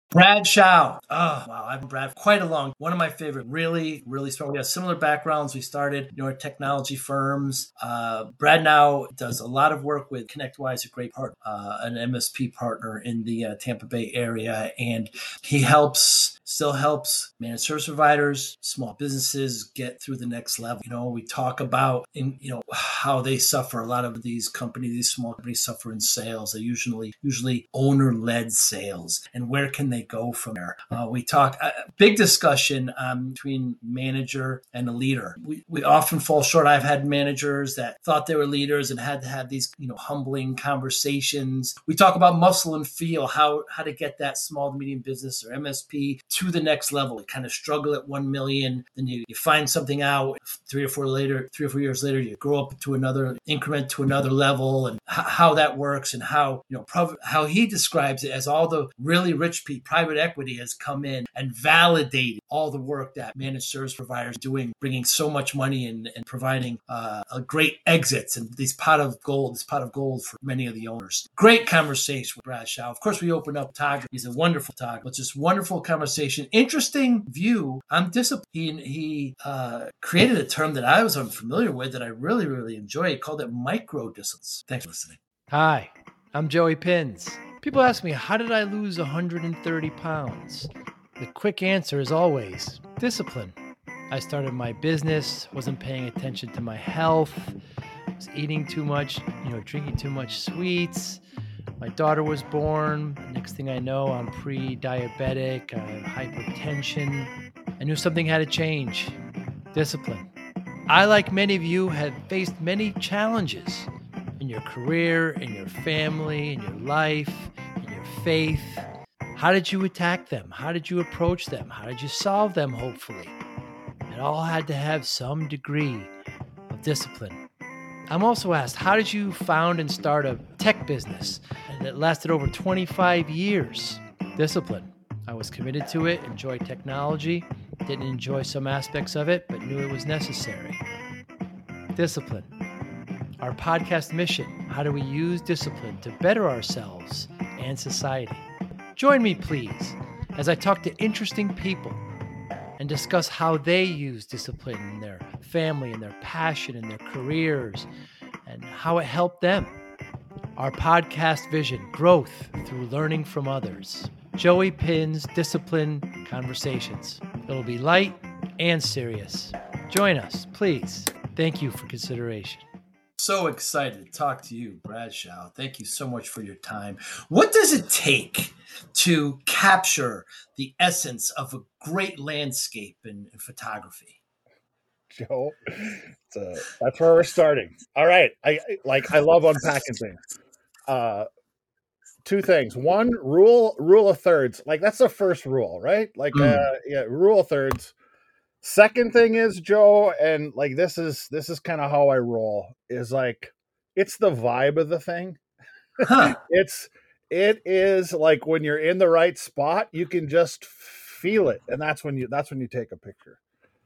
Brad Shaw. Oh, wow. I've been Brad quite a long. One of my favorite, really, really smart. We have similar backgrounds. We started, our technology firms. Brad now does a lot of work with ConnectWise, a great partner, an MSP partner in the Tampa Bay area. And he still helps managed service providers, small businesses get through the next level. We talk about, how they suffer. A lot of these small companies suffer in sales. They usually owner-led sales. And where can they go from there? We talk big discussion between manager and a leader. We often fall short. I've had managers that thought they were leaders and had to have these humbling conversations. We talk about muscle and feel, how to get that small to medium business or MSP to the next level. You kind of struggle at 1 million, then you find something out. 3 or 4 years later, you grow up to another increment, to another level, and how that works, and how how he describes it as all the really rich people, private equity has come in and validated all the work that managed service providers are doing, bringing so much money and providing a great exits and this pot of gold for many of the owners. Great conversation with Brad Shaw. Of course, we open up photography. He's a wonderful photographer. It's just wonderful conversation. Interesting view on discipline. He created a term that I was unfamiliar with that I really, really enjoy. He called it micro disciplines. Thanks for listening. Hi, I'm Joey Pins. People ask me, how did I lose 130 pounds? The quick answer is always discipline. I started my business, wasn't paying attention to my health, was eating too much, drinking too much sweets. My daughter was born. Next thing I know, I'm pre-diabetic, I have hypertension. I knew something had to change. Discipline. I, like many of you, have faced many challenges in your career, in your family, in your life, in your faith. How did you attack them? How did you approach them? How did you solve them, hopefully? It all had to have some degree of discipline. I'm also asked, how did you found and start a tech business that lasted over 25 years? Discipline. I was committed to it, enjoyed technology, didn't enjoy some aspects of it, but knew it was necessary. Discipline. Our podcast mission, how do we use discipline to better ourselves and society? Join me, please, as I talk to interesting people and discuss how they use discipline in their family, in their passion, in their careers, and how it helped them. Our podcast vision, growth through learning from others. Joey Pins Discipline Conversations. It'll be light and serious. Join us, please. Thank you for consideration. So excited to talk to you, Brad Shaw. Thank you so much for your time. What does it take to capture the essence of a great landscape in photography? Joe, that's where we're starting. All right. I love unpacking things. Two things. One, rule of thirds. Like, that's the first rule, right? Rule of thirds. Second thing is, Joe, and like this is kind of how I roll, is like, it's the vibe of the thing. Huh. It is like when you're in the right spot, you can just feel it, and that's when you take a picture.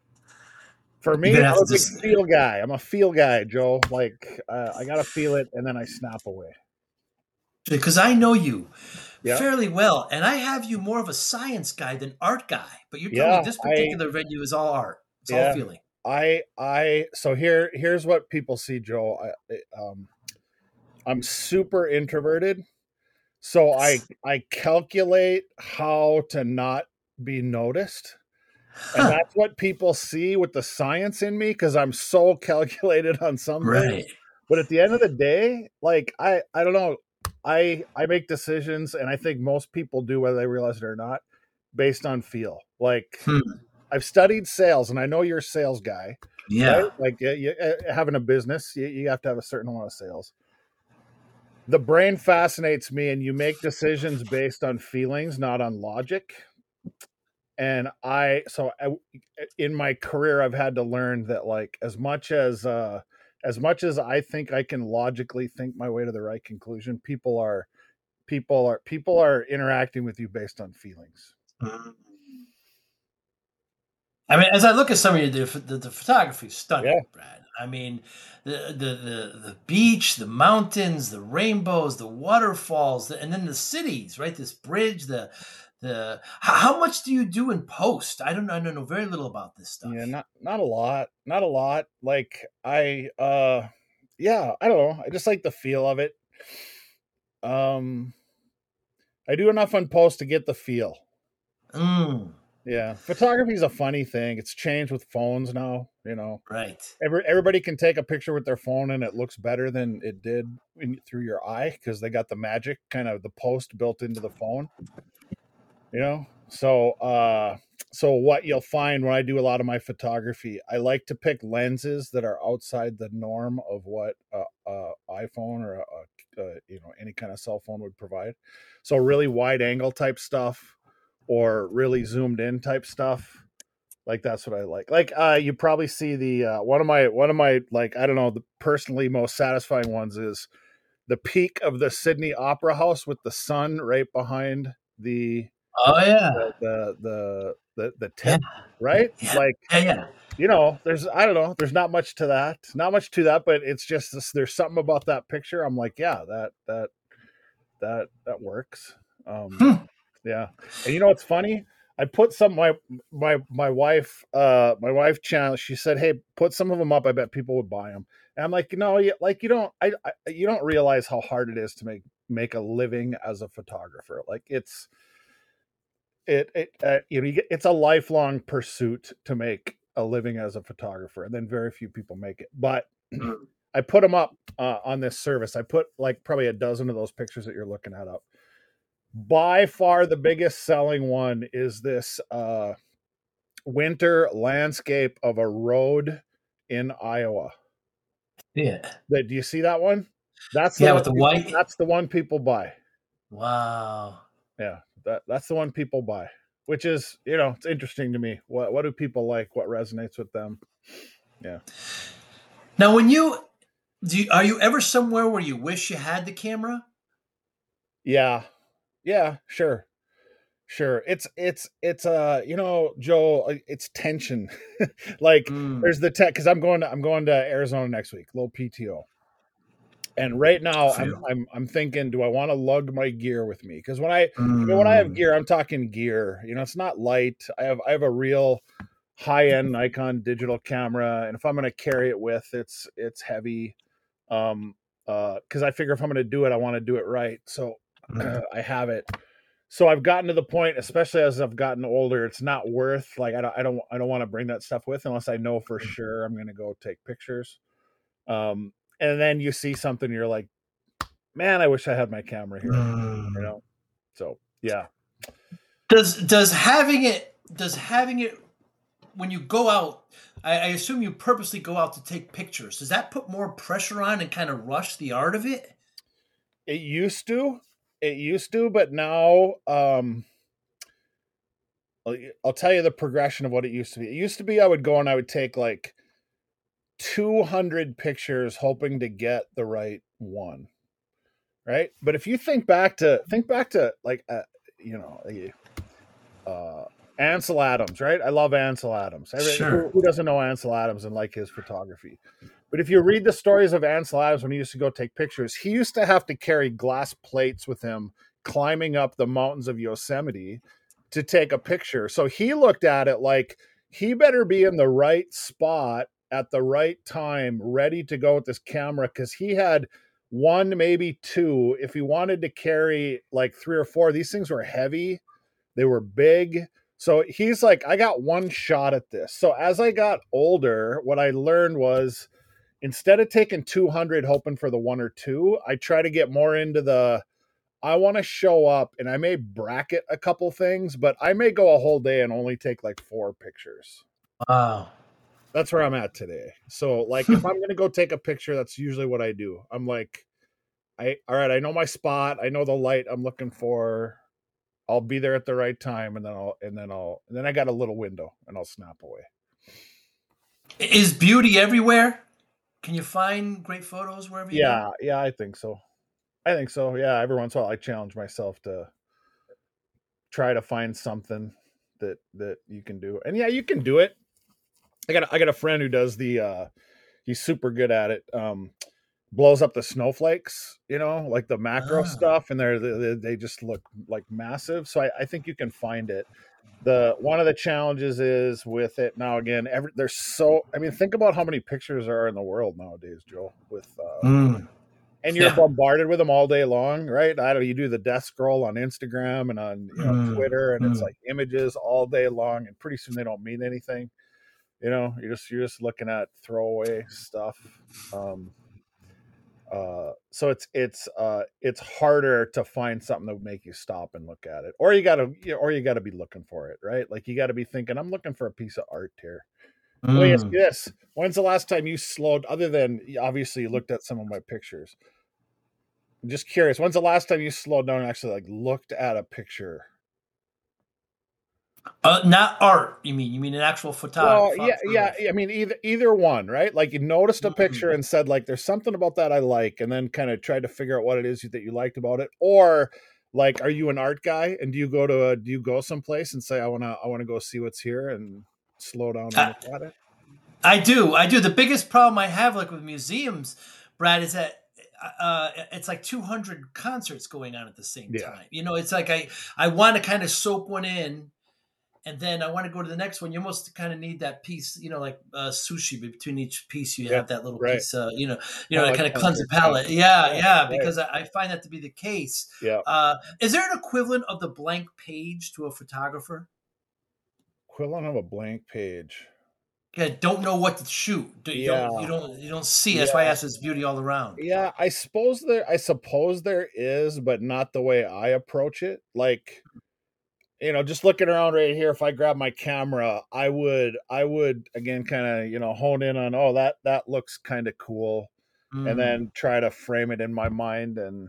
For me, I'm a big feel guy. I'm a feel guy, Joe. Like, I gotta feel it, and then I snap away. Because I know you fairly well, and I have you more of a science guy than art guy. But you're telling me this particular venue is all art. It's all feeling. So here's what people see, Joe. I'm super introverted, so I calculate how to not be noticed. And that's what people see with the science in me, because I'm so calculated on some things. But at the end of the day, like, I don't know, I make decisions, and I think most people do, whether they realize it or not, based on feel. Like, I've studied sales, and I know you're a sales guy. Yeah. Right? Like, having a business, you have to have a certain amount of sales. The brain fascinates me, and you make decisions based on feelings, not on logic. And in my career, I've had to learn that, like, as much as I think I can logically think my way to the right conclusion, people are interacting with you based on feelings. I mean, as I look at some of the photography, stunning, Brad. I mean, the beach, the mountains, the rainbows, the waterfalls, and then the cities, right? This bridge, the How much do you do in post? I don't know very little about this Yeah, stuff. not a lot. Not a lot. Like yeah, I don't know. I just like the feel of it. Um I do enough on post to get the feel. Mm, Yeah. Photography is a funny thing. It's changed with phones now, you know. right. Everybody can take a picture with their phone and it looks better than it did through your eye because they got the magic kind of the post built into the phone, you know. So what you'll find when I do a lot of my photography, I like to pick lenses that are outside the norm of what iPhone or you know, any kind of cell phone would provide. So really wide angle type stuff or really zoomed in type stuff. Like that's what I like. Like you probably see the one of my like I don't know, the personally most satisfying ones is the peak of the Sydney Opera House with the sun right behind the Oh yeah, the yeah, tip, right? yeah, Like, yeah, yeah. you know, there's I don't know, there's not much to that. Not much to that, but it's just this, there's something about that picture. I'm like, yeah, that works. Hmm. Yeah. And you know what's funny? I put some my wife channel. She said, "Hey, put some of them up. I bet people would buy them." And I'm like, "No, like you don't. You don't realize how hard it is to make a living as a photographer. Like you know, it's a lifelong pursuit to make a living as a photographer, and then very few people make it. But Mm. I put them up on this service. I put like probably a dozen of those pictures that you're looking at up. By far the biggest selling one is this winter landscape of a road in Iowa. Yeah, Do you see that one? That's the yeah, one with the people, white. that's the one people buy. Wow. Yeah, that's the one people buy. Which is, you know, it's interesting to me. What do people like? What resonates with them? Yeah. Now, when you are you ever somewhere where you wish you had the camera? Yeah. Yeah, sure. Sure. It's you know, Joe, it's tension. Like Mm, there's the tech cuz I'm going to Arizona next week, little PTO. And right good now for you. I'm thinking, do I want to lug my gear with me? Cuz when I have Mm, gear, I'm talking gear. You know, it's not light. I have a real high-end Nikon digital camera, and if I'm going to carry it with, it's heavy. Um cuz I figure if I'm going to do it, I want to do it right. So mm, I have it. So I've gotten to the point, especially as I've gotten older, it's not worth like I don't want to bring that stuff with unless I know for sure I'm going to go take pictures. And then you see something, you're like, man, I wish I had my camera here. You mm. know. So yeah, Does having it when you go out? I assume you purposely go out to take pictures. Does that put more pressure on and kind of rush the art of it? it used to, but now I'll tell you the progression of what it used to be. It used to be I would go and I would take like 200 pictures hoping to get the right one, right? But if you think back to like you know, uh Ansel Adams, right? I love Ansel Adams. Sure. Who doesn't know Ansel Adams and like his photography? But if you read the stories of Ansel Adams when he used to go take pictures, he used to have to carry glass plates with him climbing up the mountains of Yosemite to take a picture. So he looked at it like he better be in the right spot at the right time, ready to go with this camera because he had one, maybe two. If he wanted to carry like three or four, these things were heavy, they were big. So he's like, I got one shot at this. So as I got older, what I learned was instead of taking 200 hoping for the one or two, I try to get more into the I want to show up and I may bracket a couple things, but I may go a whole day and only take like four pictures. Wow. That's where I'm at today. So like if I'm going to go take a picture, that's usually what I do. I'm like all right, I know my spot, I know the light I'm looking for. I'll be there at the right time and then I got a little window and I'll snap away. Is beauty everywhere? Can you find great photos wherever you go? Yeah, yeah, I think so. I think so. Yeah, every once in a while I challenge myself to try to find something that you can do. And yeah, you can do it. I got a friend who does the he's super good at it. blows up the snowflakes, like the macro Ah. stuff, and they just look like massive. So I think you can find it. One of the challenges is with it now. Again, there's think about how many pictures there are in the world nowadays, Joe. And you're Yeah. bombarded with them all day long, right? I don't know. You do the death scroll on Instagram and on Twitter, and it's like images all day long, and pretty soon they don't mean anything. You're just looking at throwaway stuff. So it's harder to find something that would make you stop and look at it, or you gotta be looking for it, right? Like you gotta be thinking, I'm looking for a piece of art here. Let me ask you this: when's the last time you slowed? Other than obviously you looked at some of my pictures. I'm just curious. When's the last time you slowed down and actually like looked at a picture? Not art. You mean an actual Well, photographer? yeah. I mean, either one, right? Like you noticed a picture and said, like, "There's something about that I like," and then kind of tried to figure out what it is that you liked about it. Or, like, are you an art guy and do you go someplace and say, "I wanna go see what's here," and slow down and look at it? I do. The biggest problem I have, like with museums, Brad, is that it's like 200 concerts going on at the same Yeah. time. It's like I want to kind of soak one in, and then I want to go to the next one. You almost kind of need that piece, like sushi. Between each piece, you have that little right. piece. To Like kind of cleanse the concert palate. Yeah, right. because I find that to be the case. Yeah. Is there an equivalent of the blank page to a photographer? Equivalent of a blank page. Yeah, don't know what to shoot. You don't see. That's why I ask this beauty all around. Yeah, I suppose there is, but not the way I approach it. Like, just looking around right here, if I grab my camera, I would again kind of, hone in on, oh, that looks kind of cool, and then try to frame it in my mind, and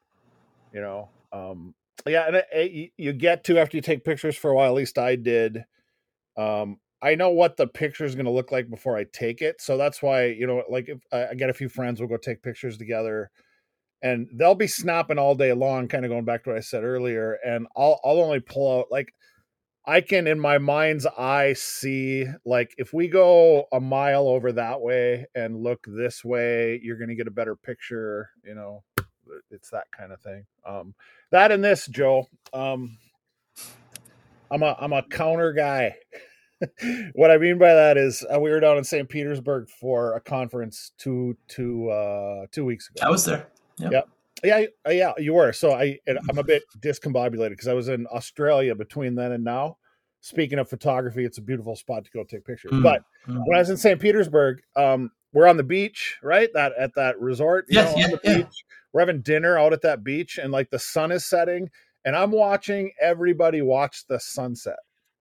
yeah, and you get to, after you take pictures for a while, at least I did. I know what the picture is going to look like before I take it. So that's why, like if I get a few friends, we'll go take pictures together, and they'll be snapping all day long, kind of going back to what I said earlier. And I'll only pull out, like, I can, in my mind's eye, see, like, if we go a mile over that way and look this way, you're going to get a better picture. It's that kind of thing. That and this, Joe, I'm a counter guy. What I mean by that is we were down in St. Petersburg for a conference 2 weeks ago. I was there. Yep. Yeah, you were. So I'm a bit discombobulated because I was in Australia between then and now. Speaking of photography, it's a beautiful spot to go take pictures. But when I was in St. Petersburg, we're on the beach, right? At that resort, on the beach. We're having dinner out at that beach, and like the sun is setting, and I'm watching everybody watch the sunset.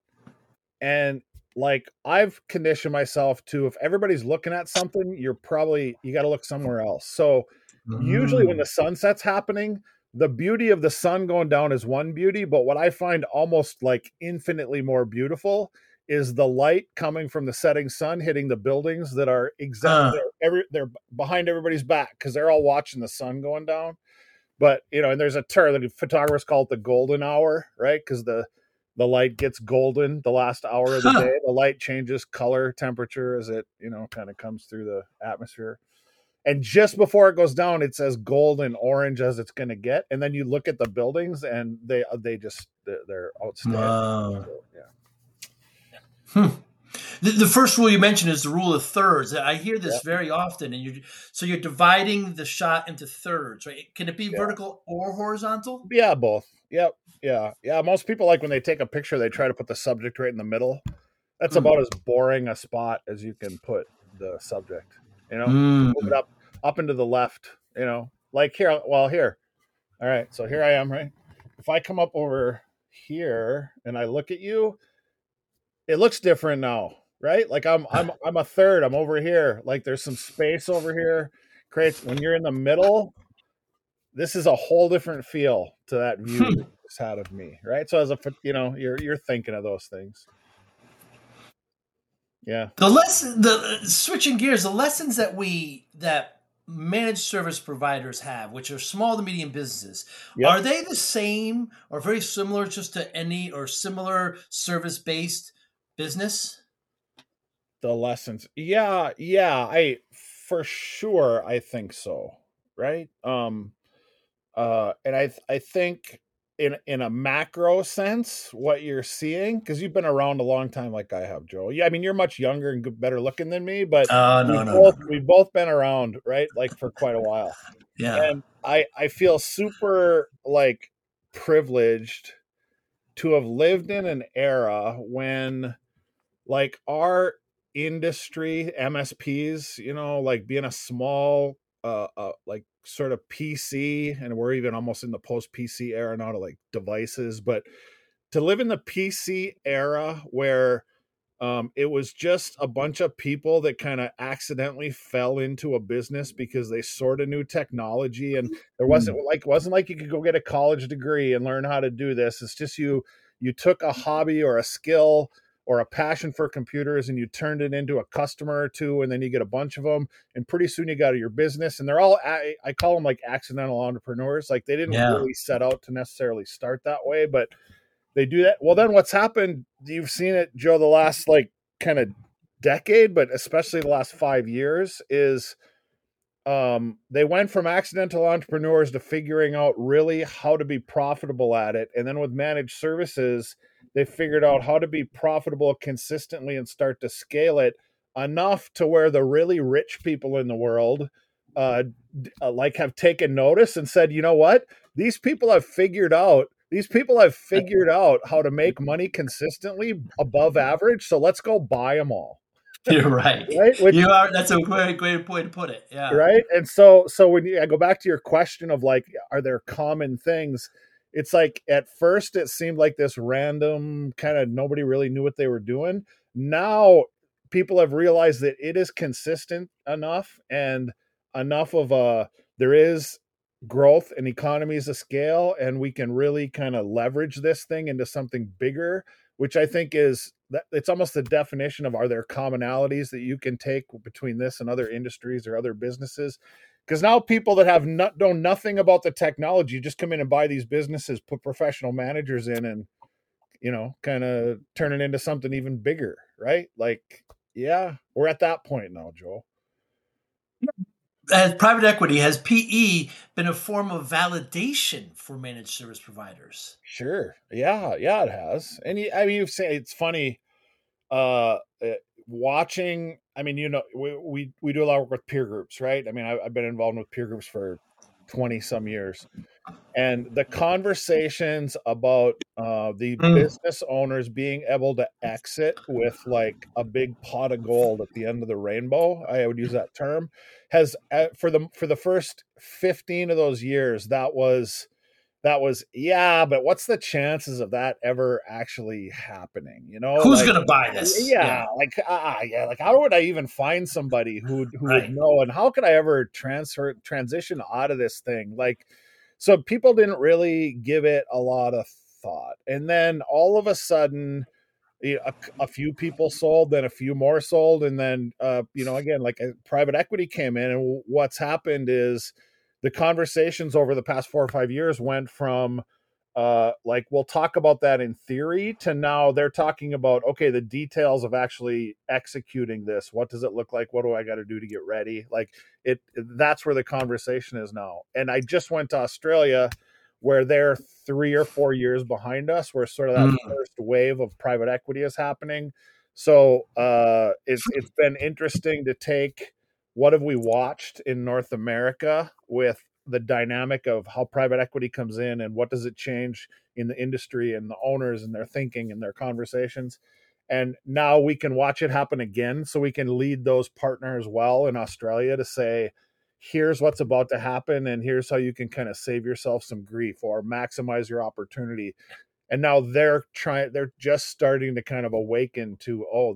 And like I've conditioned myself to, if everybody's looking at something, you got to look somewhere else. So usually when the sunset's happening, the beauty of the sun going down is one beauty, but what I find almost like infinitely more beautiful is the light coming from the setting sun hitting the buildings that are they're behind everybody's back because they're all watching the sun going down. But and there's a term, the photographers call it the golden hour, right? Because the light gets golden the last hour of the day. The light changes color, temperature as it, kind of comes through the atmosphere. And just before it goes down, it's as golden orange as it's going to get. And then you look at the buildings and they're outstanding. Wow. So, yeah. The first rule you mentioned is the rule of thirds. I hear this very often, and you're dividing the shot into thirds, right? Can it be vertical or horizontal? Yeah, both. Yep. Yeah. Most people, like, when they take a picture, they try to put the subject right in the middle. That's about as boring a spot as you can put the subject. Move it up and to the left. Like here. Well, here. All right. So here I am. Right. If I come up over here and I look at you, it looks different now, right? Like I'm a third. I'm over here. Like there's some space over here. Creates, when you're in the middle, this is a whole different feel to that view that you just had of me, right? So as you're thinking of those things. Yeah. The switching gears, the lessons that managed service providers have, which are small to medium businesses, are they the same or very similar just to any or similar service-based business? The lessons. Yeah. for sure, I think so. Right. And I think in a macro sense, what you're seeing, because you've been around a long time, like I have, Joe. Yeah, I mean, you're much younger and better looking than me, but Oh, no, no, no. we've both been around, right? Like for quite a while. Yeah. And I feel super like privileged to have lived in an era when like our industry, MSPs, like being a small like sort of PC, and we're even almost in the post PC era now to like devices, but to live in the PC era where it was just a bunch of people that kind of accidentally fell into a business because they sort of knew technology, and there wasn't like you could go get a college degree and learn how to do this. It's just you took a hobby or a skill or a passion for computers and you turned it into a customer or two, and then you get a bunch of them, and pretty soon you got your business. And they're all, I call them like accidental entrepreneurs. Like they didn't Yeah. really set out to necessarily start that way, but they do that. Well, then what's happened, you've seen it, Joe, the last like kind of decade, but especially the last 5 years, is they went from accidental entrepreneurs to figuring out really how to be profitable at it. And then with managed services, they figured out how to be profitable consistently and start to scale it enough to where the really rich people in the world like have taken notice and said, you know what? These people have figured out how to make money consistently above average. So let's go buy them all. You're right. Right. Which, You are. That's a very great way to put it. Yeah. right. And so when I go back to your question of like, are there common things? It's like at first it seemed like this random kind of nobody really knew what they were doing. Now people have realized that it is consistent enough and enough of there is growth and economies of scale, and we can really kind of leverage this thing into something bigger, which I think is that it's almost the definition of, are there commonalities that you can take between this and other industries or other businesses? Because now people that have know nothing about the technology just come in and buy these businesses, put professional managers in, and kind of turn it into something even bigger, right? Like, yeah, we're at that point now, Joel. As private equity, has PE been a form of validation for managed service providers? Sure, yeah, it has. And I mean, you've said it's funny. uh Watching, I mean, we do a lot of work with peer groups, right? I mean, I've been involved with peer groups for 20 some years, and the conversations about the Mm. business owners being able to exit with like a big pot of gold at the end of the rainbow, I would use that term, has for the first 15 of those years, that was yeah, but what's the chances of that ever actually happening? Who's Like, going to buy this? yeah, Yeah. like yeah, like how would I even find somebody who would Right. know, and how could I ever transition out of this thing? Like, so people didn't really give it a lot of thought, and then all of a sudden, a few people sold, then a few more sold, and then again, like private equity came in, and what's happened is the conversations over the past 4 or 5 years went from like, we'll talk about that in theory, to now they're talking about, okay, the details of actually executing this. What does it look like? What do I got to do to get ready? Like, that's where the conversation is now. And I just went to Australia, where they're 3 or 4 years behind us, where sort of that Mm. first wave of private equity is happening. So it's been interesting to take what have we watched in North America with the dynamic of how private equity comes in, and what does it change in the industry and the owners and their thinking and their conversations. And now we can watch it happen again, so we can lead those partners well in Australia to say, here's what's about to happen, and here's how you can kind of save yourself some grief or maximize your opportunity. And now they're just starting to kind of awaken to, oh,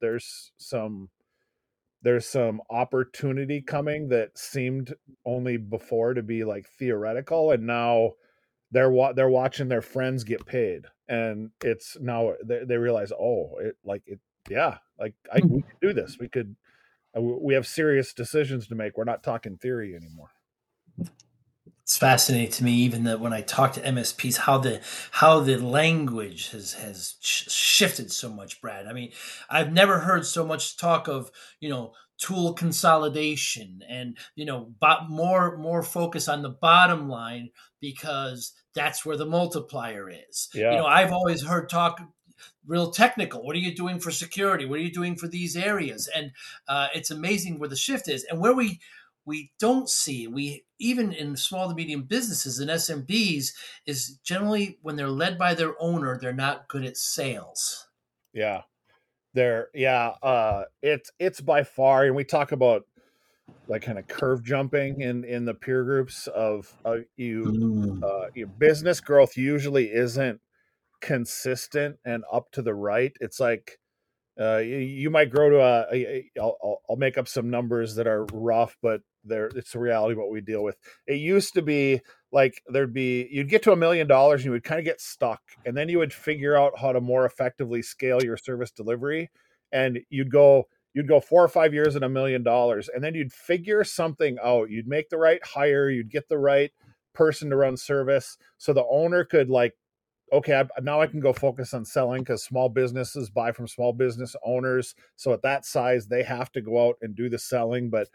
there's some opportunity coming that seemed only before to be like theoretical, and now they're watching their friends get paid, and it's now they realize, oh, yeah, like we could do this. We have serious decisions to make. We're not talking theory anymore. It's fascinating to me, even that when I talk to MSPs, how the language has shifted so much, Brad. I mean, I've never heard so much talk of tool consolidation and more focus on the bottom line because that's where the multiplier is. Yeah. I've always heard talk real technical. What are you doing for security? What are you doing for these areas? And it's amazing where the shift is and where we don't see we even in small to medium businesses and SMBs is generally when they're led by their owner, they're not good at sales. Yeah. It's by far, and we talk about like kind of curve jumping in the peer groups of your business growth usually isn't consistent and up to the right. It's like you might grow to I'll make up some numbers that are rough, but it's the reality of what we deal with. It used to be like you'd get to $1 million and you would kind of get stuck, and then you would figure out how to more effectively scale your service delivery, and you'd go 4 or 5 years at $1 million, and then you'd figure something out. You'd make the right hire, you'd get the right person to run service, so the owner could like, okay, now I can go focus on selling because small businesses buy from small business owners. So at that size, they have to go out and do the selling, but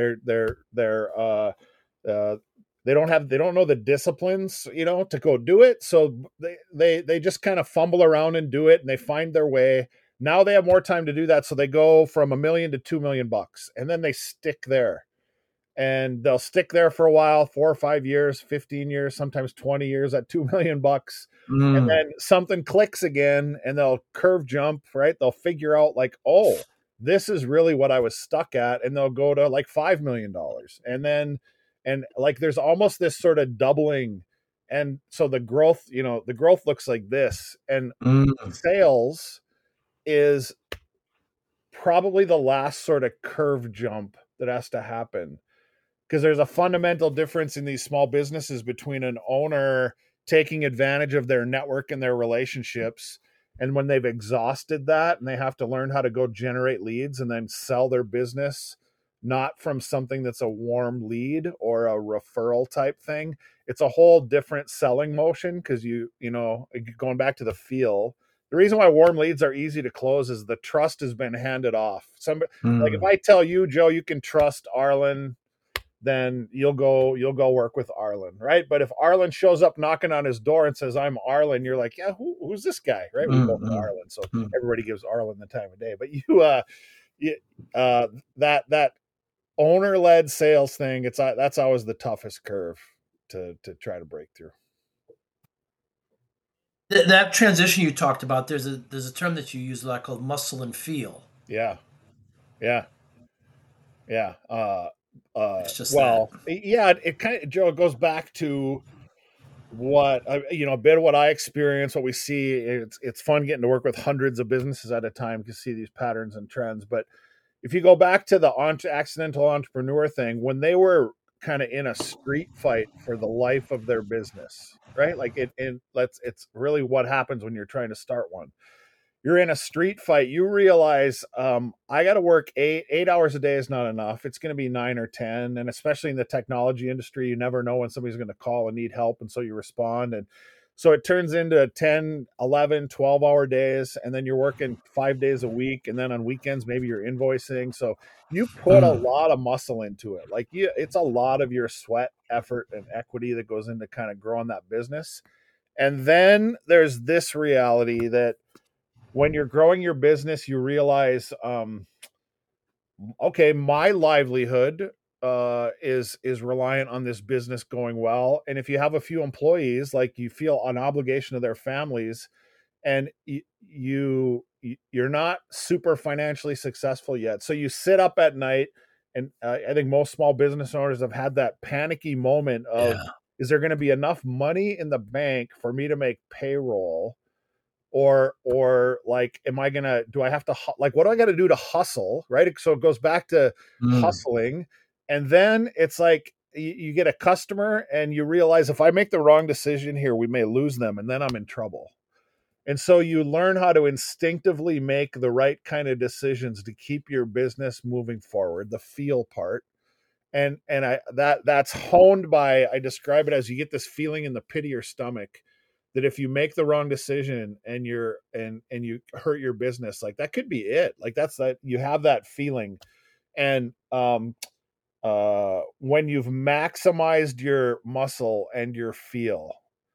they don't know the disciplines, to go do it. So they just kind of fumble around and do it, and they find their way. Now they have more time to do that, so they go from $1 million to $2 million, and then they stick there. And they'll stick there for a while, 4 or 5 years, 15 years, sometimes 20 years at $2 million. And then something clicks again and they'll curve jump, right? They'll figure out like, oh, this is really what I was stuck at. And they'll go to like $5 million. And like, there's almost this sort of doubling. And so the growth looks like this, and sales is probably the last sort of curve jump that has to happen, because there's a fundamental difference in these small businesses between an owner taking advantage of their network and their relationships, and when they've exhausted that and they have to learn how to go generate leads and then sell their business, not from something that's a warm lead or a referral type thing. It's a whole different selling motion, because going back to the feel, the reason why warm leads are easy to close is the trust has been handed off. Like if I tell you, Joe, you can trust Arlen, then you'll go work with Arlen, right? But if Arlen shows up knocking on his door and says, "I'm Arlen," you're like, "Yeah, who's this guy?" Right? We both know Arlen, so everybody gives Arlen the time of day. But that owner-led sales thing, that's always the toughest curve to try to break through. That transition you talked about, there's a term that you use a lot called muscle and feel. Yeah. It's just that. Yeah, it kind of, Joe, it goes back to what a bit of what I experience, what we see. It's fun getting to work with hundreds of businesses at a time to see these patterns and trends. But if you go back to the accidental entrepreneur thing, when they were kind of in a street fight for the life of their business, right? Like it's really what happens when you're trying to start one. You're in a street fight, you realize I got to work 8 hours a day is not enough. It's going to be 9 or 10. And especially in the technology industry, you never know when somebody's going to call and need help. And so you respond. And so it turns into 10, 11, 12-hour days. And then you're working 5 days a week. And then on weekends, maybe you're invoicing. So you put a lot of muscle into it. Like it's a lot of your sweat, effort, and equity that goes into kind of growing that business. And then there's this reality that when you're growing your business, you realize, okay, my livelihood is reliant on this business going well. And if you have a few employees, like you feel an obligation to their families, and you're not super financially successful yet. So you sit up at night, and I think most small business owners have had that panicky moment of, is there going to be enough money in the bank for me to make payroll? Or like, do I have to, like, what do I got to do to hustle? Right. So it goes back to hustling. And then it's like, you get a customer and you realize, if I make the wrong decision here, we may lose them. And then I'm in trouble. And so you learn how to instinctively make the right kind of decisions to keep your business moving forward, the feel part. And that's honed by, I describe it as, you get this feeling in the pit of your stomach that if you make the wrong decision and you hurt your business, like that could be it. Like that's that, you have that feeling. And when you've maximized your muscle and your feel,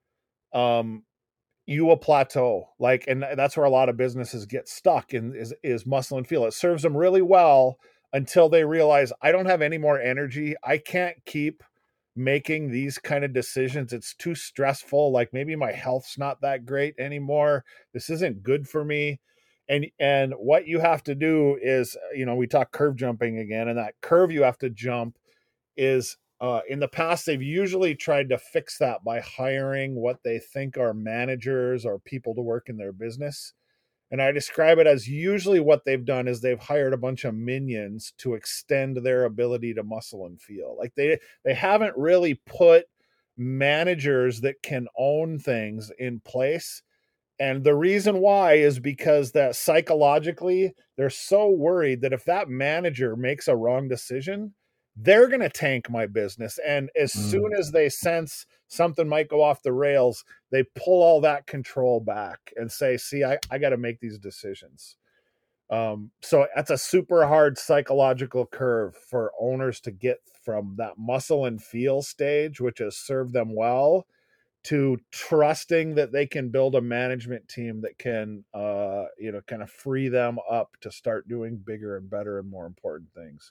you will plateau. Like, and that's where a lot of businesses get stuck in, is muscle and feel. It serves them really well until they realize, I don't have any more energy. I can't keep making these kind of decisions. It's too stressful. Like maybe my health's not that great anymore. This isn't good for me. And what you have to do is, we talk curve jumping again, and that curve you have to jump is, in the past, they've usually tried to fix that by hiring what they think are managers or people to work in their business. And I describe it as, usually what they've done is they've hired a bunch of minions to extend their ability to muscle and feel. Like they haven't really put managers that can own things in place. And the reason why is because that psychologically, they're so worried that if that manager makes a wrong decision, they're going to tank my business. And as soon as they sense something might go off the rails, they pull all that control back and say, see, I got to make these decisions. So that's a super hard psychological curve for owners to get from that muscle and feel stage, which has served them well, to trusting that they can build a management team that can, kind of free them up to start doing bigger and better and more important things.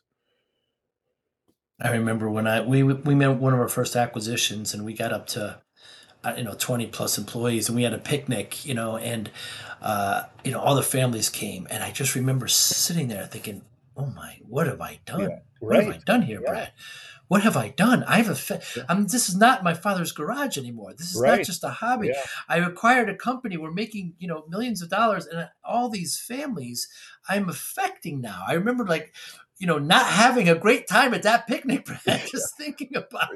I remember when we made one of our first acquisitions, and we got up to 20 plus employees, and we had a picnic, and all the families came, and I just remember sitting there thinking, oh my, what have I done? Yeah, What have I done here, yeah. Brad? What have I done? This is not my father's garage anymore. This is not just a hobby. Yeah. I acquired a company. We're making, millions of dollars, and all these families I'm affecting now. I remember not having a great time at that picnic, Brad, just thinking about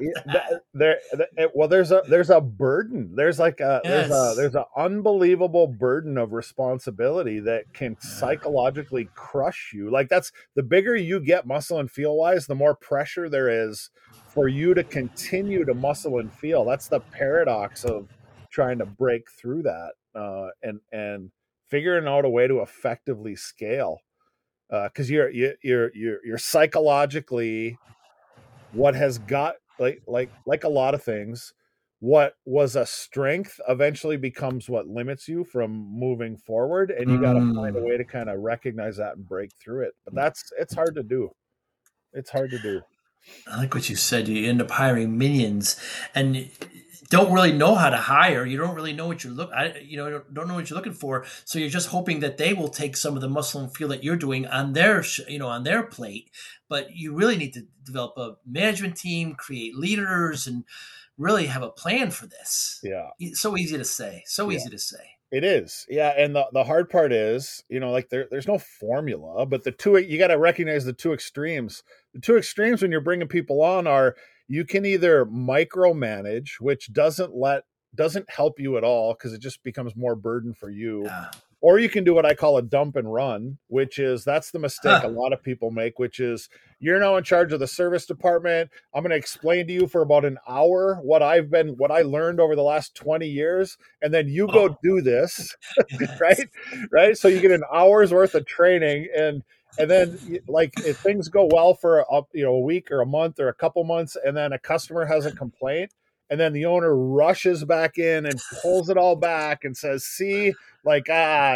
that. There's a burden. There's an unbelievable burden of responsibility that can psychologically crush you. Like that's the bigger you get muscle and feel wise, the more pressure there is for you to continue to muscle and feel. That's the paradox of trying to break through that, and figuring out a way to effectively scale. Because you're psychologically, what has got like a lot of things, what was a strength eventually becomes what limits you from moving forward, and you got to find a way to kind of recognize that and break through it. But it's hard to do. It's hard to do. I like what you said. You end up hiring minions, and don't really know how to hire. You don't really know what don't know what you're looking for. So you're just hoping that they will take some of the muscle and feel that you're doing on their, on their plate. But you really need to develop a management team, create leaders, and really have a plan for this. Yeah. It's so easy to say. Easy to say. It is. Yeah. And the hard part is, there's no formula, but you got to recognize the two extremes. The two extremes when you're bringing people on are, you can either micromanage, which doesn't help you at all because it just becomes more burden for you. Yeah. Or you can do what I call a dump and run, that's the mistake a lot of people make, which is, you're now in charge of the service department. I'm going to explain to you for about an hour what I learned over the last 20 years. And then you go do this, right? So you get an hour's worth of training, and then if things go well for a week or a month or a couple months, and then a customer has a complaint, and then the owner rushes back in and pulls it all back and says, see, yeah.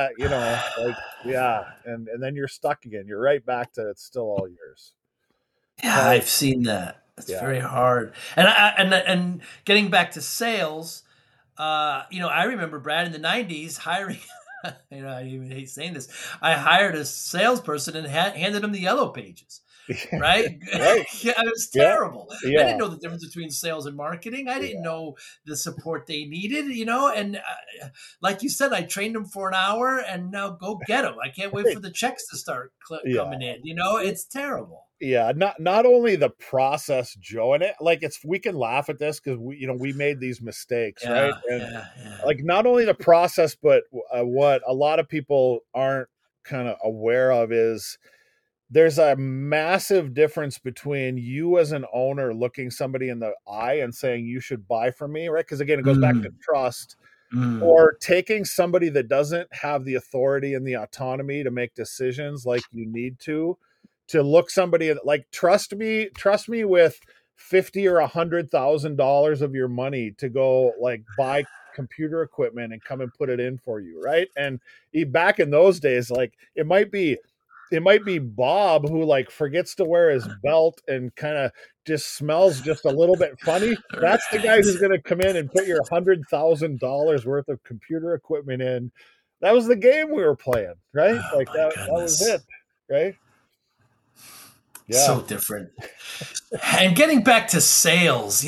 And then you're stuck again. You're right back to, it's still all yours. Yeah, I've seen that. It's very hard. And getting back to sales, I remember, Brad, in the 90s hiring, I even hate saying this. I hired a salesperson and handed him the yellow pages. Right? It was terrible. Yeah. I didn't know the difference between sales and marketing. I didn't know the support they needed, and like you said, I trained them for an hour, and now go get them. I can't wait for the checks to start coming in. It's terrible. Yeah, not only the process, Joe, and we can laugh at this because we made these mistakes, right? And not only the process, but what a lot of people aren't kind of aware of is, there's a massive difference between you as an owner looking somebody in the eye and saying you should buy from me, right? Because again, it goes back to trust, or taking somebody that doesn't have the authority and the autonomy to make decisions like you need to look somebody like, trust me with 50 or $100,000 of your money to go like buy computer equipment and come and put it in for you, right? And back in those days, like it might be Bob who like forgets to wear his belt and kind of just smells just a little bit funny. That's the guy who's going to come in and put your $100,000 worth of computer equipment in. That was the game we were playing, right? Oh, like that was it, right? Yeah. So different. And getting back to sales,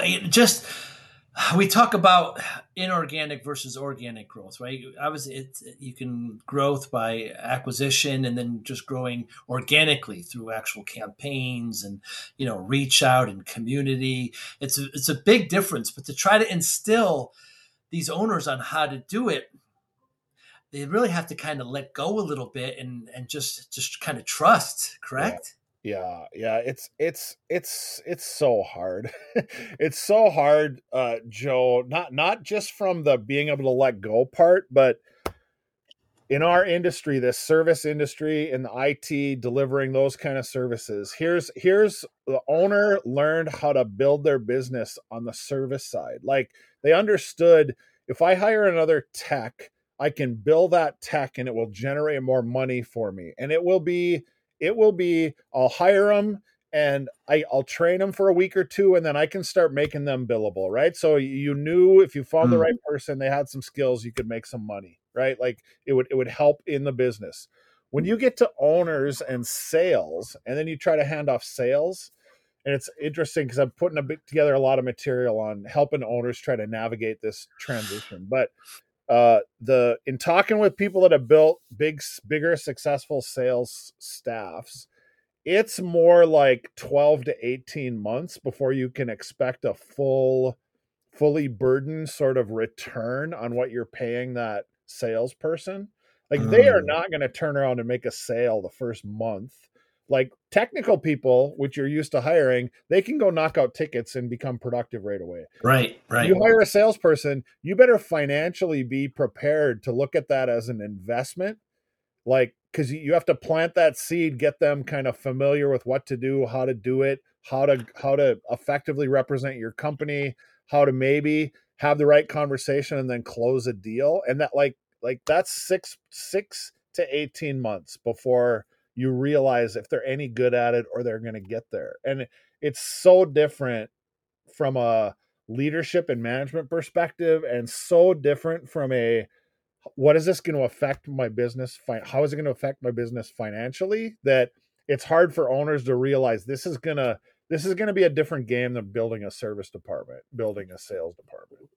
we talk about inorganic versus organic growth, right? You can growth by acquisition and then just growing organically through actual campaigns and, reach out and community. It's a big difference, but to try to instill these owners on how to do it, they really have to kind of let go a little bit and just kind of trust, correct? Yeah. It's so hard. It's so hard, Joe, not just from the being able to let go part, but in our industry, this service industry and the IT delivering those kind of services, here's the owner learned how to build their business on the service side. Like they understood, if I hire another tech, I can bill that tech and it will generate more money for me. And it will be, I'll hire them and I'll train them for a week or two, and then I can start making them billable, right? So you knew if you found the right person, they had some skills, you could make some money, right? Like it would help in the business. When you get to owners and sales, and then you try to hand off sales, and it's interesting because I'm putting together a lot of material on helping owners try to navigate this transition. But in talking with people that have built bigger, successful sales staffs, it's more like 12 to 18 months before you can expect a fully burdened sort of return on what you're paying that salesperson. Like they are not going to turn around and make a sale the first month. Like technical people, which you're used to hiring, they can go knock out tickets and become productive right away. Right. You hire a salesperson, you better financially be prepared to look at that as an investment. Like, because you have to plant that seed, get them kind of familiar with what to do, how to do it, how to effectively represent your company, how to maybe have the right conversation and then close a deal. And that like that's six to 18 months before you realize if they're any good at it or they're going to get there. And it's so different from a leadership and management perspective, and so different from what is this going to affect my business? How is it going to affect my business financially? That it's hard for owners to realize this is going to be a different game than building a service department, building a sales department.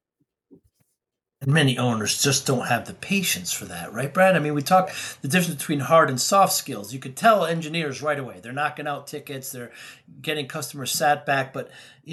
And many owners just don't have the patience for that, right, Brad? I mean, we talk the difference between hard and soft skills. You could tell engineers right away. They're knocking out tickets. They're getting customer sat back. But,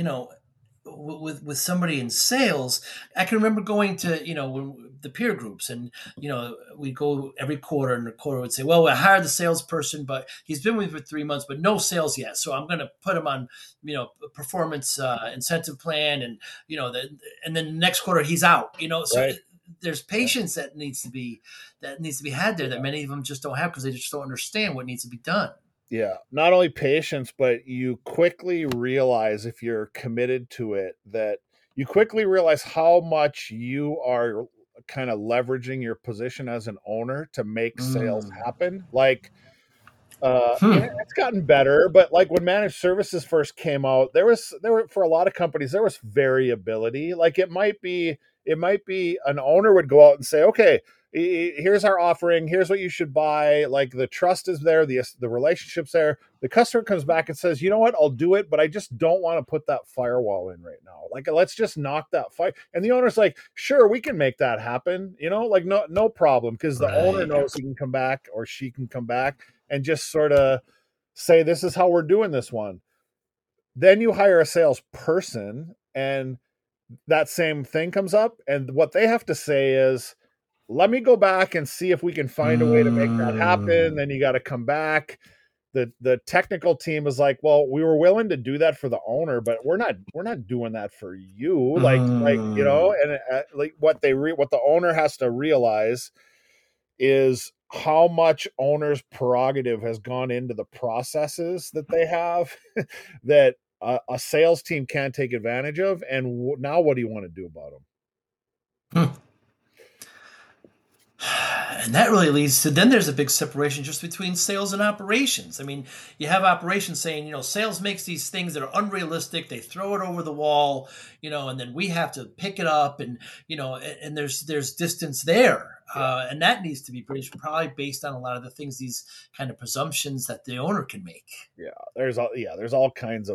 with somebody in sales, I can remember going to, the peer groups, and, we go every quarter, and the quarter would say, well, we hired the salesperson, but he's been with me for 3 months, but no sales yet. So I'm going to put him on, a performance incentive plan. And, and then the next quarter he's out, so right. There's patience that needs to be had there that many of them just don't have because they just don't understand what needs to be done. Yeah, not only patience, but you quickly realize, if you're committed to it, that you quickly realize how much you are kind of leveraging your position as an owner to make sales happen. Like, it's gotten better, but like when managed services first came out, there were for a lot of companies, there was variability. Like it might be an owner would go out and say, okay, here's our offering, here's what you should buy. Like the trust is there, the relationship's there. The customer comes back and says, you know what, I'll do it, but I just don't want to put that firewall in right now. Like, let's just knock that fire. And the owner's like, sure, we can make that happen. Like no problem. Because the owner knows he can come back, or she can come back and just sort of say, this is how we're doing this one. Then you hire a salesperson and that same thing comes up. And what they have to say is, let me go back and see if we can find a way to make that happen. Then you got to come back. the technical team is like, well, we were willing to do that for the owner, but we're not doing that for you. Like, and like what the owner has to realize is how much owner's prerogative has gone into the processes that they have that a sales team can't take advantage of. And now what do you want to do about them? And that really leads to, then there's a big separation just between sales and operations. I mean, you have operations saying, sales makes these things that are unrealistic. They throw it over the wall, and then we have to pick it up, and, and there's distance there. And that needs to be bridged, probably based on a lot of the things, these kind of presumptions that the owner can make. Yeah. There's all kinds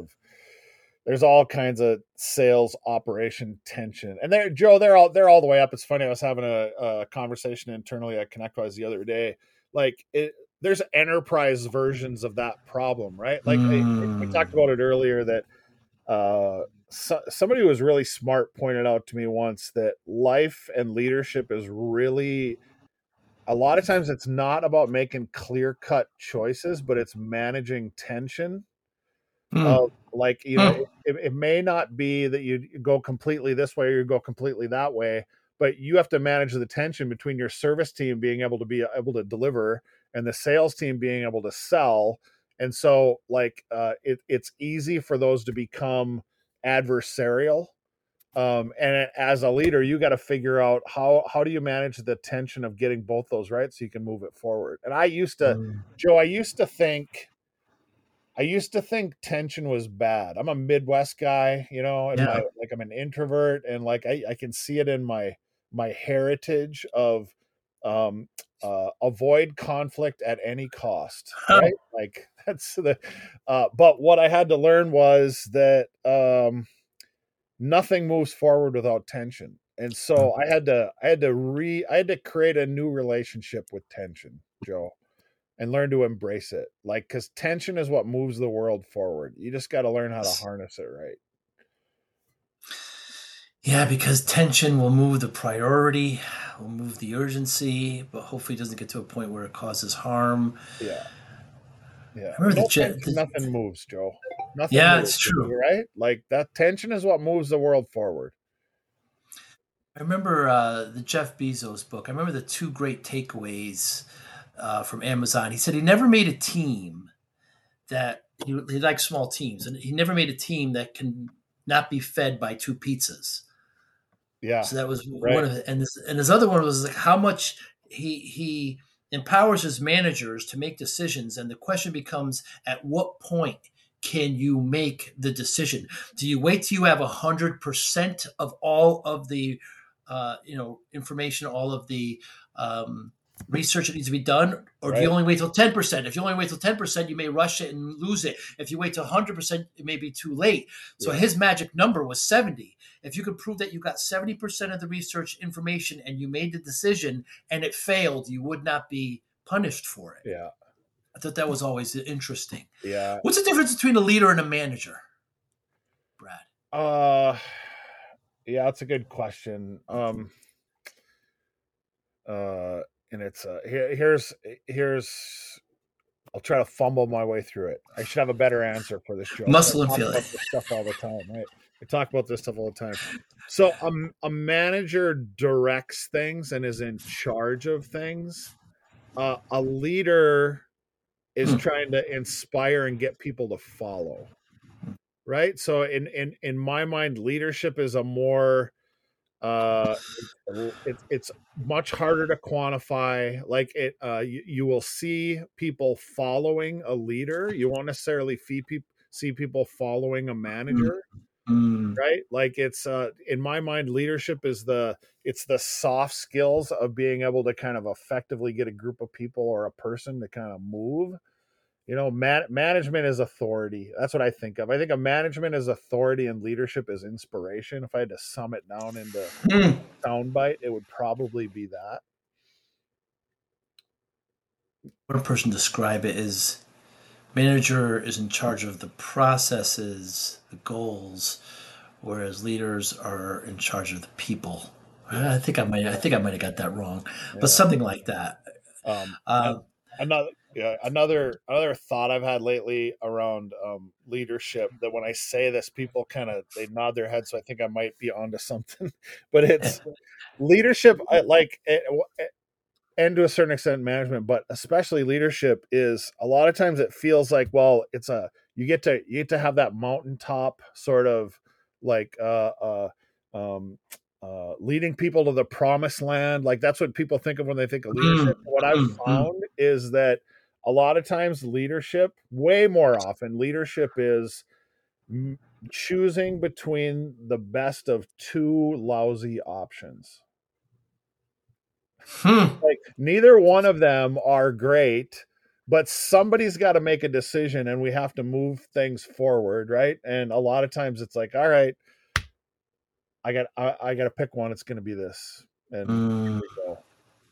of sales operation tension, and they're all the way up. It's funny. I was having a conversation internally at ConnectWise the other day. Like there's enterprise versions of that problem, right? Like we talked about it earlier that somebody who was really smart pointed out to me once that life and leadership is really, a lot of times it's not about making clear-cut choices, but it's managing tension. Like, it may not be that you go completely this way or you go completely that way, but you have to manage the tension between your service team being able to deliver and the sales team being able to sell. And so like, it's easy for those to become adversarial. And as a leader, you got to figure out how do you manage the tension of getting both those right so you can move it forward. And I used to think tension was bad. I'm a Midwest guy, and I'm an introvert, and like I can see it in my heritage of avoid conflict at any cost, right? Like that's but what I had to learn was that nothing moves forward without tension. And so I had to create a new relationship with tension, Joe, and learn to embrace it. Like, because tension is what moves the world forward. You just got to learn how to harness it right. Yeah, because tension will move the priority, will move the urgency, but hopefully it doesn't get to a point where it causes harm. Yeah. I remember nothing moves, Joe. Nothing moves, it's true. Right? Like, that tension is what moves the world forward. I remember the Jeff Bezos book. I remember the 2 great takeaways from Amazon. He said he never made a team that he likes small teams, and he never made a team that can not be fed by 2 pizzas. Yeah. So that was one of it. And his other one was like how much he empowers his managers to make decisions. And the question becomes, at what point can you make the decision? Do you wait till you have 100% of all of the information, all of the research that needs to be done, or do you only wait till 10%? If you only wait till 10%, you may rush it and lose it. If you wait till 100%, it may be too late. So his magic number was 70. If you could prove that you got 70% of the research information and you made the decision and it failed, you would not be punished for it. Yeah. I thought that was always interesting. Yeah. What's the difference between a leader and a manager, Brad? Yeah, that's a good question. And it's here's I'll try to fumble my way through it. I should have a better answer for this, Joe. Muscle and feeling. This stuff all the time, right? I talk about this stuff all the time. So a manager directs things and is in charge of things. A leader is trying to inspire and get people to follow, right? So in my mind, leadership is a more it's much harder to quantify. Like you will see people following a leader. You won't necessarily see people following a manager, right? Like it's in my mind, leadership is the soft skills of being able to kind of effectively get a group of people or a person to kind of move. Management is authority. That's what I think of. I think of management as authority and leadership as inspiration. If I had to sum it down into soundbite, it would probably be that. One person describe it as manager is in charge of the processes, the goals, whereas leaders are in charge of the people. I think I might have got that wrong, but something like that. Yeah, another thought I've had lately around leadership, that when I say this, people kind of they nod their head, so I think I might be onto something. But it's leadership, and to a certain extent management, but especially leadership is a lot of times it feels like, well, it's a you get to have that mountaintop sort of like um leading people to the promised land. Like that's what people think of when they think of leadership. Mm, What I've mm, mm. found is that a lot of times leadership, way more often, leadership is m- choosing between the best of two lousy options. Hmm. Like neither one of them are great, but somebody's got to make a decision and we have to move things forward, right? And a lot of times it's like, all right, I got to pick one. It's going to be this, and here Mm, we go.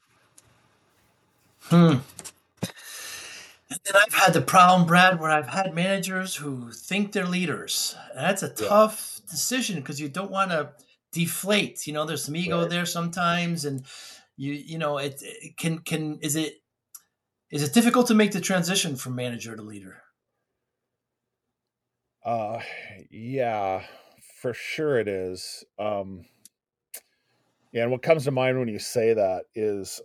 hmm. And then I've had the problem, Brad, where I've had managers who think they're leaders. And that's a Yeah, tough decision because you don't want to deflate. There's some ego right. there sometimes, and it can is it difficult to make the transition from manager to leader? Uh, yeah, for sure it is. Yeah, and what comes to mind when you say that is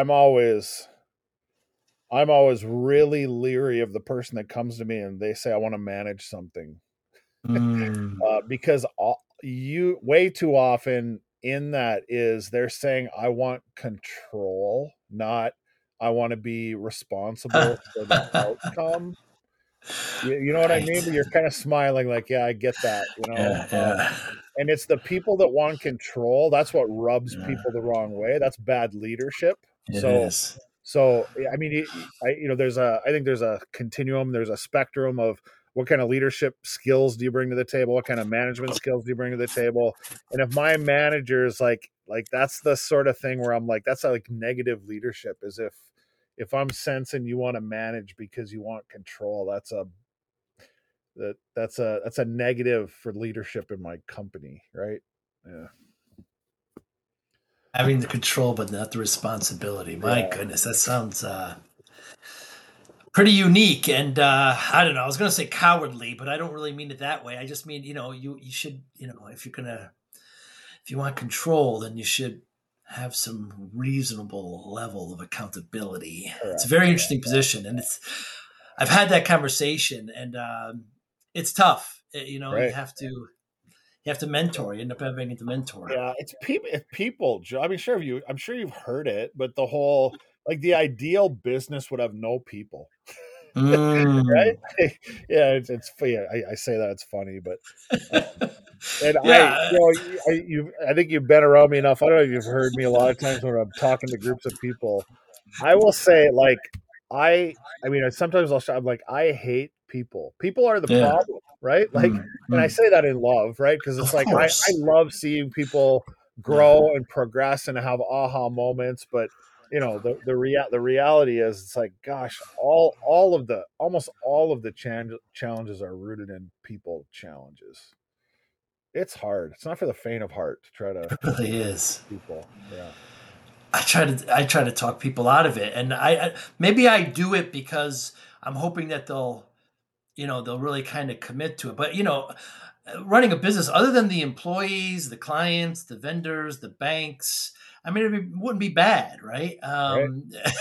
I'm always really leery of the person that comes to me and they say I want to manage something, Mm. because you way too often in that is they're saying I want control, not I want to be responsible for the outcome. You know what I mean? Right. But you're kind of smiling like, yeah, I get that, you know. Yeah, yeah, And it's the people that want control. That's what rubs yeah. people the wrong way. That's bad leadership. It So, is. I mean, I think there's a continuum. There's a spectrum of what kind of leadership skills do you bring to the table? What kind of management skills do you bring to the table? And if my manager is like that's the sort of thing where I'm like, that's like negative leadership. Is if I'm sensing you want to manage because you want control, that's a negative for leadership in my company, right? Yeah, Having the control but not the responsibility. My yeah, goodness, that sounds pretty unique. And I don't know. I was going to say cowardly, but I don't really mean it that way. I just mean you should if you want control, then you should have some reasonable level of accountability. It's a correct. very interesting position, and I've had that conversation, and it's tough. Right. You have to mentor. You end up having to mentor. Yeah, it's people. If people, I mean, I'm sure you've heard it, but the whole like the ideal business would have no people, right? Mm. Yeah, it's funny. I say that it's funny, but and Yeah. I think you've been around me enough. I don't know if you've heard me a lot of times when I'm talking to groups of people. I will say, like, I, I mean, sometimes I'm like, I hate people. People are the Yeah. problem, right? Like, Mm, and I mm. say that in love, right? Because it's Of like I course. love seeing people Yeah. grow and progress and have aha moments, but the reality is, it's like, gosh, almost all of the challenges are rooted in people challenges. It's hard. It's not for the faint of heart to try to It really is. people. Yeah. I try to talk people out of it, and I maybe I do it because I'm hoping that they'll really kind of commit to it. But running a business, other than the employees, the clients, the vendors, the banks, I mean, wouldn't be bad, right? Right.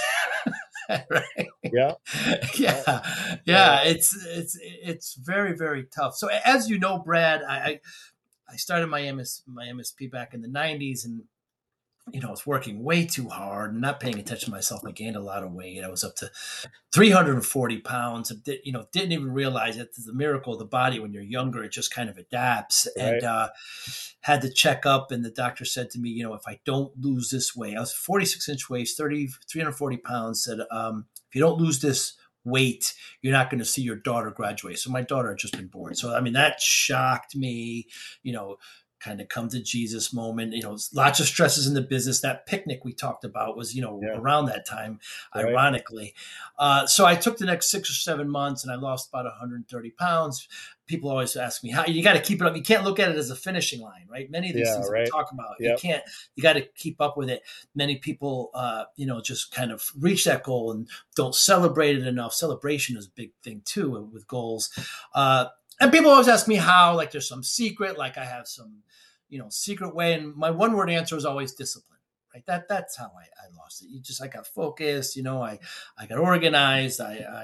Right. Yeah. Yeah. Yeah, Yeah. yeah. It's very very tough. So as you know, Brad, I started my MSP back in the '90s, and I was working way too hard and not paying attention to myself. I gained a lot of weight. I was up to 340 pounds. Didn't even realize it. It's the miracle of the body when you're younger. It just kind of adapts. And Right. had to check up, and the doctor said to me, if I don't lose this weight, I was 46-inch waist, 340 pounds, said, if you don't lose this weight, you're not going to see your daughter graduate. So my daughter had just been born. So, I mean, that shocked me, you know, kind of come to Jesus moment. Lots of stresses in the business. That picnic we talked about was, Yeah. around that time, Right. ironically. So I took the next 6 or 7 months and I lost about 130 pounds. people always ask me how you got to keep it up. You can't look at it as a finishing line, right? Many of these Yeah, things that we're right. talking about, Yep. you got to keep up with it. Many people, just kind of reach that goal and don't celebrate it enough. Celebration is a big thing too with goals. And people always ask me how, like there's some secret, like I have some, secret way. And my one word answer is always discipline. Right. That's how I lost it. I got focused, I got organized.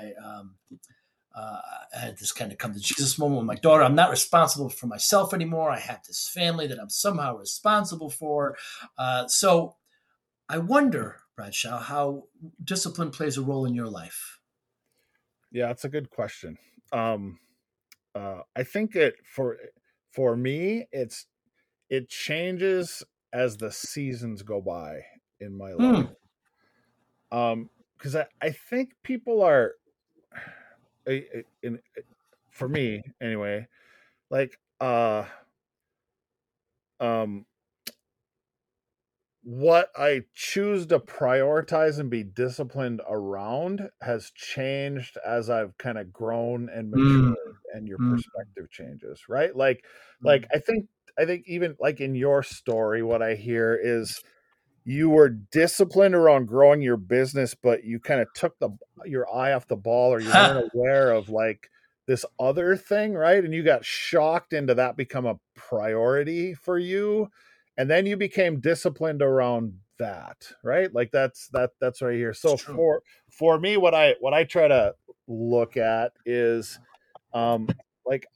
I had this kind of come to Jesus moment with my daughter. I'm not responsible for myself anymore. I have this family that I'm somehow responsible for. So I wonder, Bradshaw, how discipline plays a role in your life. Yeah, it's a good question. I think for me, it changes as the seasons go by in my life. Hmm. Because I think people are, in for me anyway, like um what I choose to prioritize and be disciplined around has changed as I've kind of grown and Hmm. matured and your Hmm. perspective changes, right? Like Hmm. I think even like in your story, what I hear is you were disciplined around growing your business, but you kind of took your eye off the ball, or you weren't Ha. aware of like this other thing, right? And you got shocked into that become a priority for you, and then you became disciplined around that, right? Like that's right here. It's So true. for me, what I try to look at is um like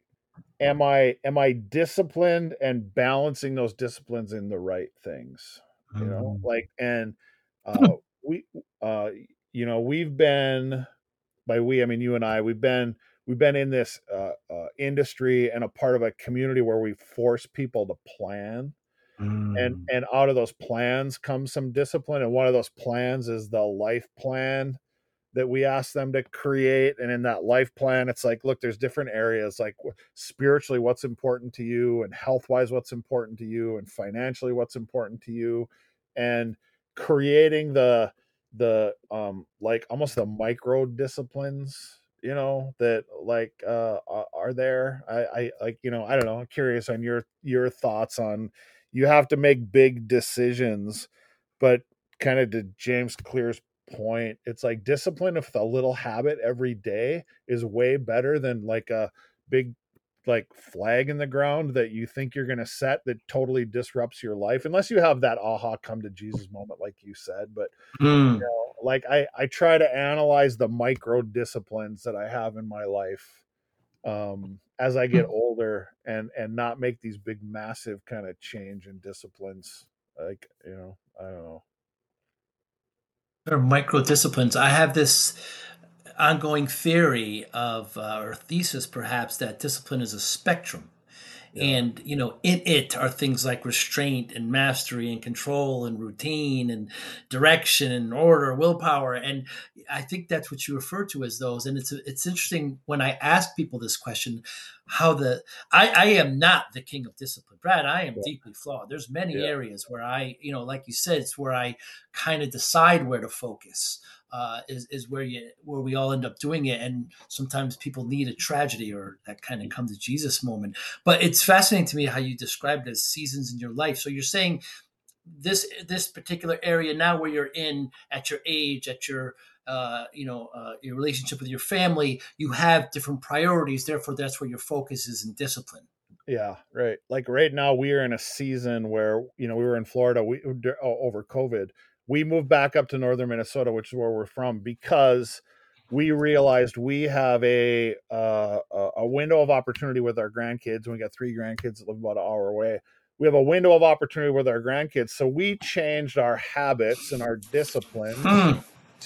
am I disciplined and balancing those disciplines in the right things, Hmm. like, and uh we uh we've been, by we I mean you and I, we've been in this industry and a part of a community where we force people to plan, Hmm. and out of those plans comes some discipline, and one of those plans is the life plan that we ask them to create. And in that life plan, it's like, look, there's different areas, like spiritually what's important to you, and health wise what's important to you, and financially what's important to you, and creating the like almost the micro disciplines, that like are there. I like, I don't know, I'm curious on your thoughts on, you have to make big decisions, but kind of to James Clear's point, it's like discipline of a little habit every day is way better than like a big like flag in the ground that you think you're going to set that totally disrupts your life, unless you have that aha come to Jesus moment like you said. But Hmm. like I try to analyze the micro disciplines that I have in my life, as I get older, and not make these big massive kind of change in disciplines, like, I don't know. Or micro disciplines. I have this ongoing theory or thesis perhaps, that discipline is a spectrum. Yeah. And in it are things like restraint and mastery and control and routine and direction and order, willpower. And I think that's what you refer to as those. And it's interesting when I ask people this question, how I am not the king of discipline, Brad. I am Yeah. deeply flawed. There's many Yeah. areas where like you said, it's where I kind of decide where to focus. Is where we all end up doing it, and sometimes people need a tragedy or that kind of come to Jesus moment. But it's fascinating to me how you described it as seasons in your life. So you're saying this particular area now, where you're in at your age, at your relationship with your family, you have different priorities. Therefore, that's where your focus is in discipline. Yeah, right. Like right now, we are in a season where, we were in Florida. Over COVID, we moved back up to northern Minnesota, which is where we're from, because we realized we have a window of opportunity with our grandkids. We got 3 grandkids that live about an hour away. We have a window of opportunity with our grandkids, so we changed our habits and our disciplines Hmm.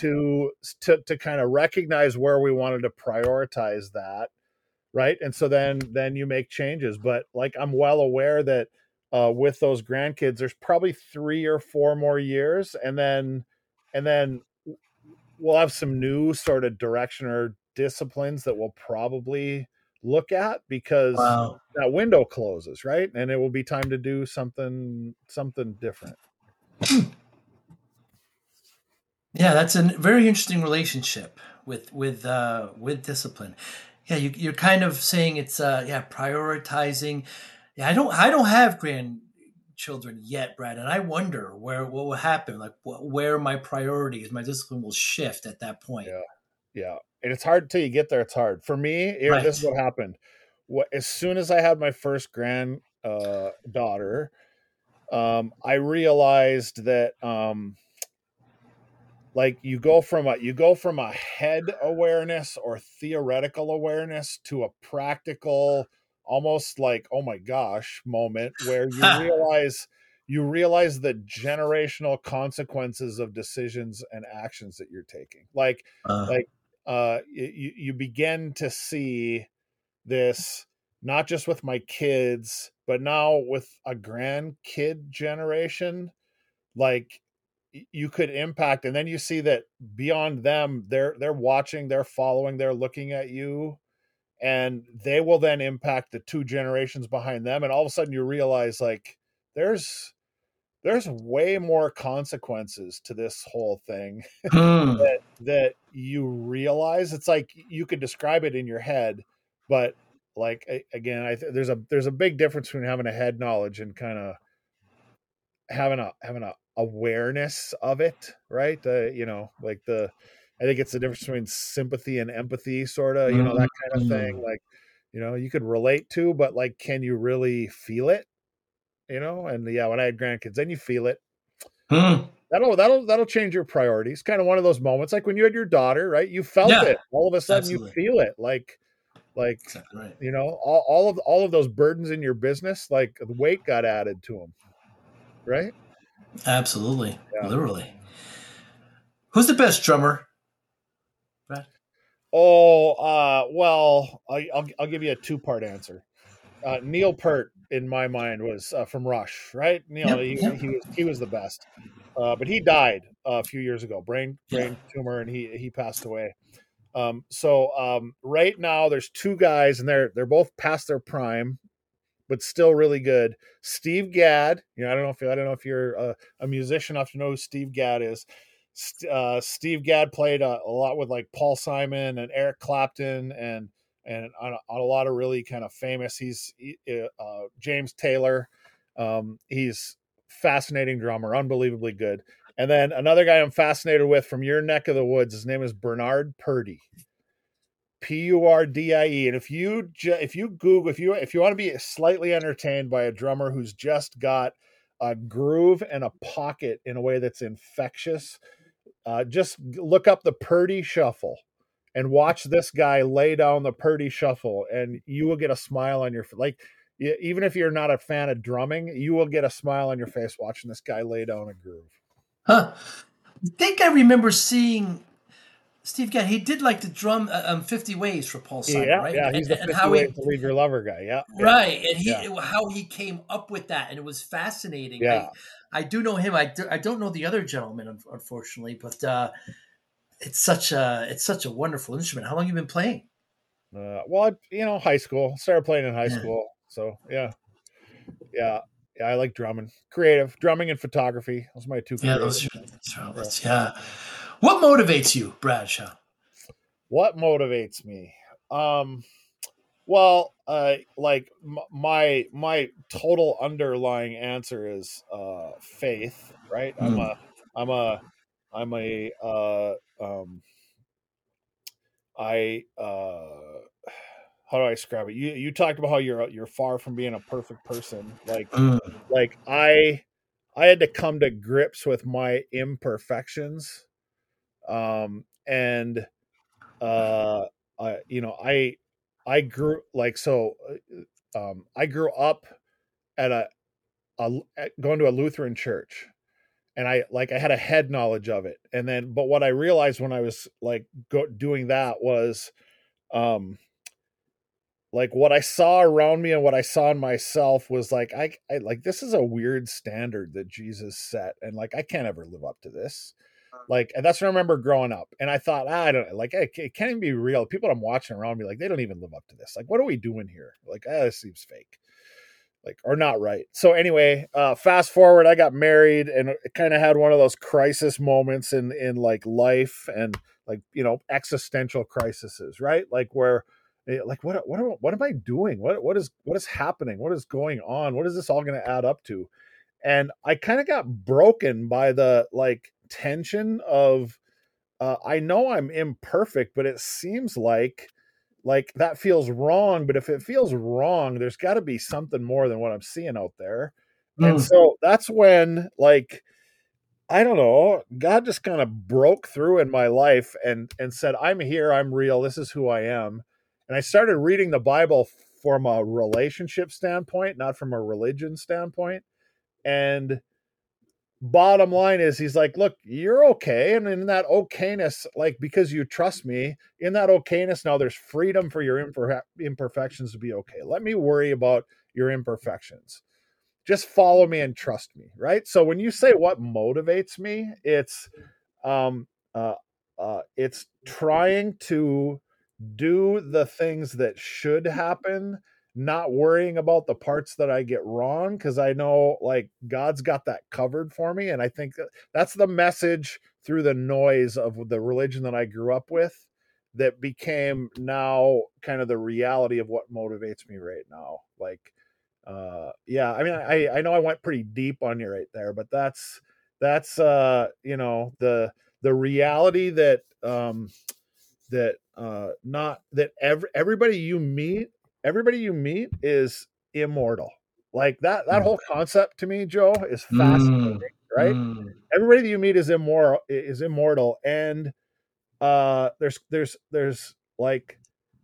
to kind of recognize where we wanted to prioritize that, right? And so then you make changes. But like, I'm well aware that with those grandkids, there's probably 3 or 4 more years, and then we'll have some new sort of direction or disciplines that we'll probably look at, because Wow. that window closes, right? And it will be time to do something different. Yeah, that's a very interesting relationship with discipline. Yeah, you're kind of saying it's prioritizing. Yeah, I don't have grandchildren yet, Brad, and I wonder what will happen, like where my priorities, my discipline will shift at that point. Yeah. Yeah. And it's hard till you get there. It's hard. For me, here, this is Right. what happened. As soon as I had my first daughter, I realized that like you go from a head awareness or theoretical awareness to a practical, almost like, oh my gosh, moment where you realize the generational consequences of decisions and actions that you're taking. Uh, Like you begin to see this not just with my kids, but now with a grandkid generation. Like you could impact, and then you see that beyond them, they're watching, they're following, they're looking at you, and they will then impact the two generations behind them, and all of a sudden you realize like there's way more consequences to this whole thing hmm. that you realize. It's like you could describe it in your head, but like again, there's a big difference between having a head knowledge and kind of having a awareness of it, right? Like I think it's the difference between sympathy and empathy, sort of, that kind of thing. Hmm. Like, you could relate to, but like, can you really feel it? And yeah, when I had grandkids, then you feel it. Hmm. That'll change your priorities. Kind of one of those moments, like when you had your daughter, right? You felt Yeah, it. All of a sudden, you absolutely. feel it. Like Exactly right. all of those burdens in your business, like the weight got added to them, right? Absolutely. Yeah. Literally. Who's the best drummer, Brad? Oh, well, I'll give you a two-part answer. Neil Peart, in my mind, was from Rush, right? Yep. Yep. He was the best, but he died a few years ago, Yeah. brain tumor, and he passed away. So right now, there's two guys, and they're both past their prime, but still really good. Steve Gadd, I don't know if you're a musician enough to know who Steve Gadd is. Steve Gadd played a lot with like Paul Simon and Eric Clapton and on a lot of really kind of famous. James Taylor. He's fascinating drummer, unbelievably good. And then another guy I'm fascinated with from your neck of the woods. His name is Bernard Purdie. Purdie. And if you Google, if you want to be slightly entertained by a drummer who's just got a groove and a pocket in a way that's infectious, just look up the Purdie Shuffle and watch this guy lay down the Purdie Shuffle, and you will get a smile on your like. Even if you're not a fan of drumming, you will get a smile on your face watching this guy lay down a groove. Huh. I think I remember seeing Steve Gadd. He did like the drum 50 Ways for Paul Simon, Yeah, right? yeah, he's the And 50 how ways he to leave your lover guy. Yeah, yeah, right, and yeah, how he came up with that, and it was fascinating. yeah. I do know him. I don't know the other gentleman, unfortunately, but it's such a wonderful instrument. How long have you been playing? Well, high school. Started playing in high Yeah, school. So yeah, yeah. I like drumming, creative drumming and photography. Those are my two yeah, creative. those are Yeah. outlets. Yeah. What motivates you, Bradshaw? What motivates me? Well, like my total underlying answer is faith. Right. Mm. I'm a I'm a I how do I describe it? You talked about how you're far from being a perfect person. Mm. Like I had to come to grips with my imperfections. And I grew like so I grew up at going to a Lutheran church, and I had a head knowledge of it. And then but what I realized when I was like doing that was um like what I saw around me and what I saw in myself was like I like this is a weird standard that Jesus set, and like I can't ever live up to this. Like, and that's what I remember growing up. And I thought, I don't know, like it can't even be real. People I'm watching around me, like they don't even live up to this. Like, what are we doing here? Like, this seems fake, like or not right. So anyway, fast forward, I got married and it kind of had one of those crisis moments in like life and like existential crises, right? Like where like what am I doing? What is happening? What is going on? What is this all going to add up to? And I kind of got broken by the like tension of I know I'm imperfect, but it seems like that feels wrong. But if it feels wrong, there's got to be something more than what I'm seeing out there. And Mm. so that's when, like, I don't know, God just kind of broke through in my life and said, I'm here, I'm real, this is who I am. And I started reading the Bible from a relationship standpoint, not from a religion standpoint. And bottom line is, he's like, look, you're okay. And in that okayness, like, because you trust me, in that okayness, now there's freedom for your imperfections to be okay. Let me worry about your imperfections. Just follow me and trust me. Right. So when you say what motivates me, um, uh, it's trying to do the things that should happen, not worrying about the parts that I get wrong, because I know like God's got that covered for me. And I think that's the message through the noise of the religion that I grew up with that became now kind of the reality of what motivates me right now. Like, yeah, I mean, I know I went pretty deep on you right there, but that's you know, the reality that not that everybody you meet is immortal. Like that whole concept to me, Joe, is fascinating, Mm. right? Mm. Everybody that you meet is immortal, and there's like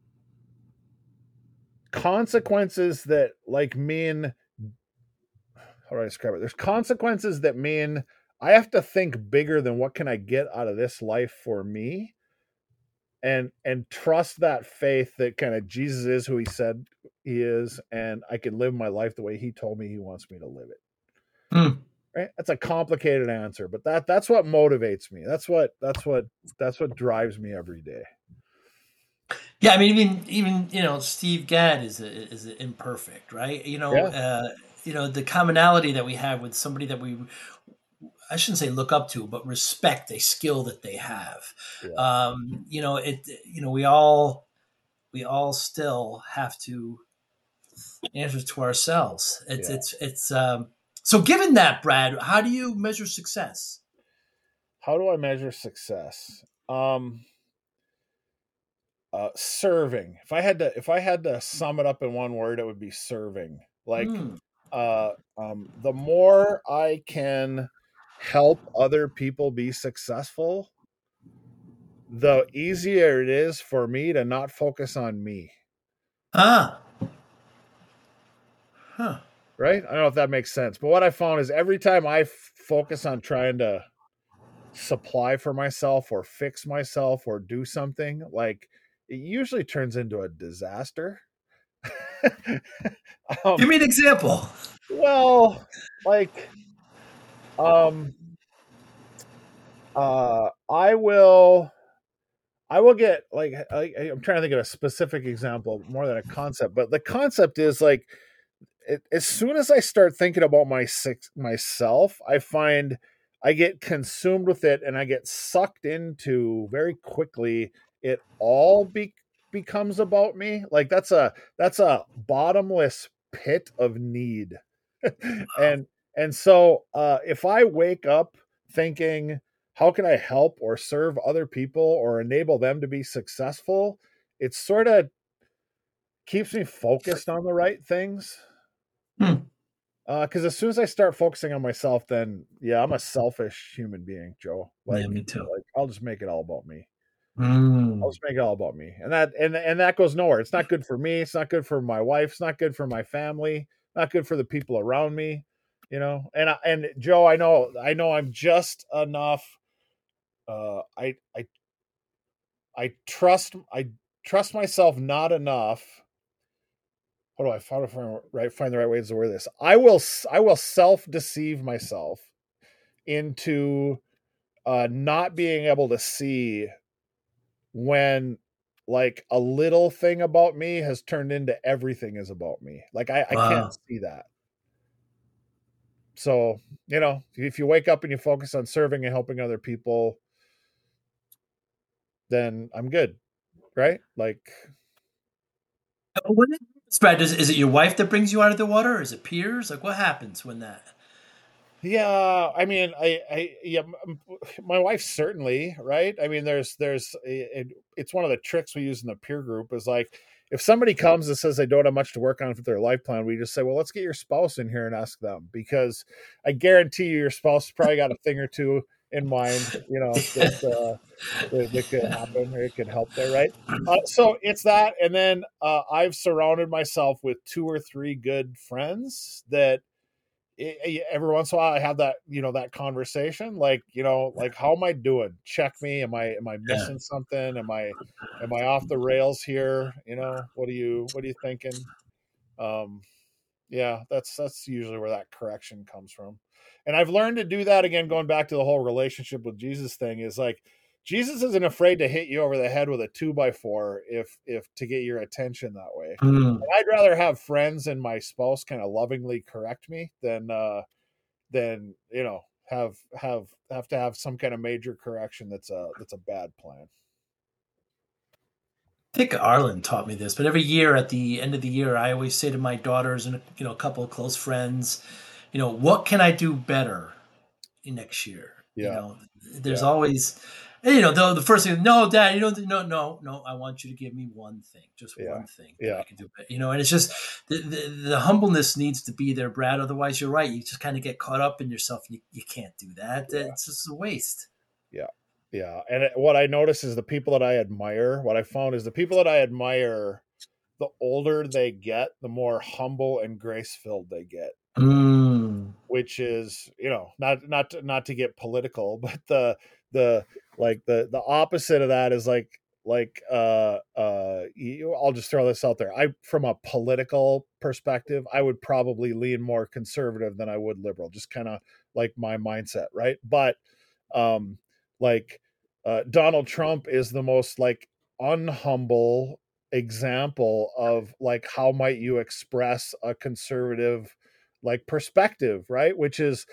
consequences that like mean, how do I describe it? There's consequences that mean I have to think bigger than what can I get out of this life for me, and trust that faith that kind of Jesus is who he said he is, and I can live my life the way he told me he wants me to live it. Mm. Right? That's a complicated answer, but that's what motivates me. That's what drives me every day. Yeah, I mean, even Steve Gadd is imperfect, right? Yeah. The commonality that we have with somebody that I shouldn't say look up to, but respect a skill that they have. Yeah. We all still have to answer to ourselves. It's Yeah. it's it's so given that, Brad, how do you measure success? How do I measure success? Serving. If I had to sum it up in one word, it would be serving. Like, Hmm. the more I can help other people be successful, the easier it is for me to not focus on me. Ah. Huh. Right? I don't know if that makes sense, but what I found is every time I focus on trying to supply for myself or fix myself or do something, like, it usually turns into a disaster. Give um, me an example. well, like, um, I will get like I'm trying to think of a specific example more than a concept, but the concept is like, as soon as I start thinking about myself, I find I get consumed with it and I get sucked into very quickly. It all becomes about me. Like that's a bottomless pit of need. and and so if I wake up thinking, how can I help or serve other people or enable them to be successful, it sort of keeps me focused on the right things. Hmm. Because as soon as I start focusing on myself, then yeah, I'm a selfish human being, Joe. Yeah, Like, me too. like I'll just make it all about me. I'll Mm. just make it all about me, and that goes nowhere. It's not good for me. It's not good for my wife. It's not good for my family. Not good for the people around me. And Joe, I know I'm just enough. I trust myself not enough. How do I find the right ways to word this? I will self deceive myself into not being able to see when like a little thing about me has turned into everything is about me. Like I can't Wow. see that. So, if you wake up and you focus on serving and helping other people, then I'm good, right? Like, What is, Brad, is it your wife that brings you out of the water, or is it peers? Like, what happens when that? Yeah, I mean, my wife certainly, right? I mean, it's one of the tricks we use in the peer group is like, if somebody comes and says they don't have much to work on for their life plan, we just say, well, let's get your spouse in here and ask them, because I guarantee you your spouse probably got a thing or two in mind, that could happen or it could help there, right? So it's that, and then I've surrounded myself with 2 or 3 good friends that every once in a while I have that, that conversation, like, like, how am I doing? Check me. Am I missing something? Am I off the rails here? What are you thinking? Yeah, that's usually where that correction comes from. And I've learned to do that again, going back to the whole relationship with Jesus thing, is like, Jesus isn't afraid to hit you over the head with a 2x4 if to get your attention that way. Mm. And I'd rather have friends and my spouse kind of lovingly correct me than have to have some kind of major correction that's a bad plan. I think Arlen taught me this, but every year at the end of the year, I always say to my daughters and a couple of close friends, what can I do better next year? Yeah. There's always, the first thing, no, Dad, no, I want you to give me one thing, just one thing that I can do better. And it's just the humbleness needs to be there, Brad. Otherwise, you're right. You just kind of get caught up in yourself. You can't do that. Yeah. It's just a waste. Yeah. Yeah. And what I notice is the people that I admire, what I found is the people that I admire, the older they get, the more humble and grace-filled they get. Which is, not to get political, but the opposite of that is I'll just throw this out there. From a political perspective, I would probably lean more conservative than I would liberal, just kind of like my mindset. Right. But, Donald Trump is the most unhumble example of how might you express a conservative perspective, right? Which is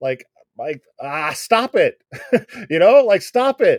stop it. Stop it.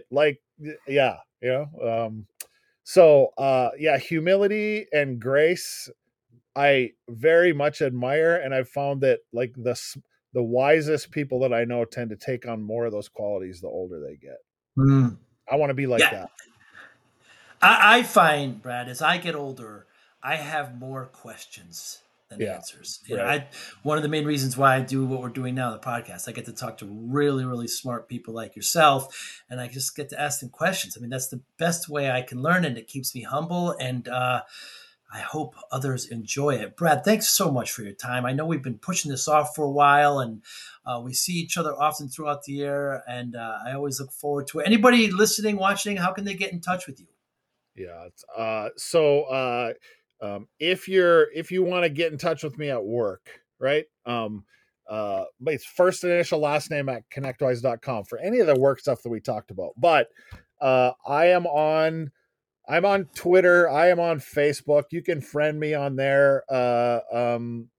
Humility and grace I very much admire, and I've found that the wisest people that I know tend to take on more of those qualities the older they get. I want to be like that. I find, Brad, as I get older, I have more questions than answers. Right. One of the main reasons why I do what we're doing now, the podcast, I get to talk to really, really smart people like yourself, and I just get to ask them questions. I mean, that's the best way I can learn, and it keeps me humble, and I hope others enjoy it. Brad, thanks so much for your time. I know we've been pushing this off for a while, and we see each other often throughout the year, and I always look forward to it. Anybody listening, watching, how can they get in touch with you? Yeah. If you want to get in touch with me at work, right? It's first initial last name at connectwise.com for any of the work stuff that we talked about. But I'm on Twitter. I am on Facebook. You can friend me on there. I'm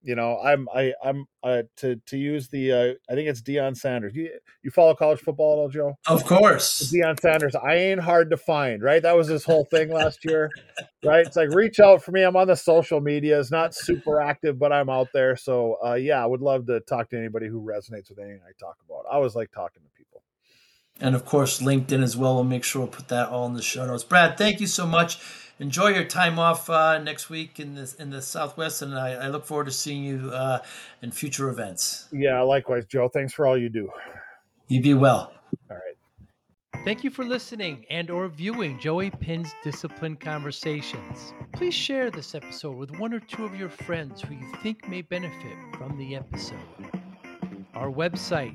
to use the I think it's Deion Sanders. You follow college football at all, Joe? Of course. Deion Sanders. I ain't hard to find, right? That was his whole thing last year, right? It's like, reach out for me. I'm on the social media. It's not super active, but I'm out there. So I would love to talk to anybody who resonates with anything I talk about. I always like talking to people. And of course, LinkedIn as well. We'll make sure we'll put that all in the show notes. Brad, thank you so much. Enjoy your time off next week in the Southwest, and I look forward to seeing you in future events. Yeah, likewise, Joe. Thanks for all you do. You be well. All right. Thank you for listening and or viewing Joey Pinn's Discipline Conversations. Please share this episode with 1 or 2 of your friends who you think may benefit from the episode. Our website,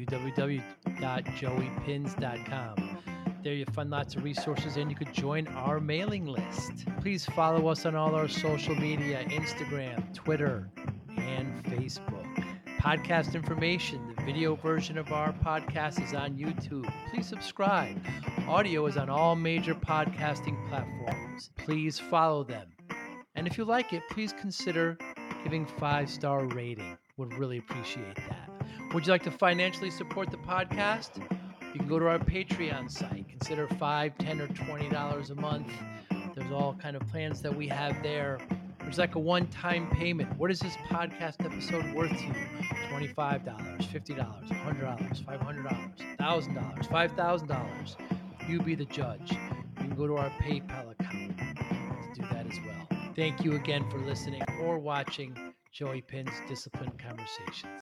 www.joeypins.com. There you'll find lots of resources, and you could join our mailing list. Please follow us on all our social media, Instagram, Twitter, and Facebook. Podcast information, the video version of our podcast is on YouTube. Please subscribe. Audio is on all major podcasting platforms. Please follow them. And if you like it, please consider giving 5-star rating. Would really appreciate that. Would you like to financially support the podcast? You can go to our Patreon site. Consider $5, $10, or $20 a month. There's all kind of plans that we have there. Or it's like a one-time payment. What is this podcast episode worth to you? $25, $50, $100, $500, $1,000, $5,000. You be the judge. You can go to our PayPal account to do that as well. Thank you again for listening or watching Joey Pins Discipline Conversations.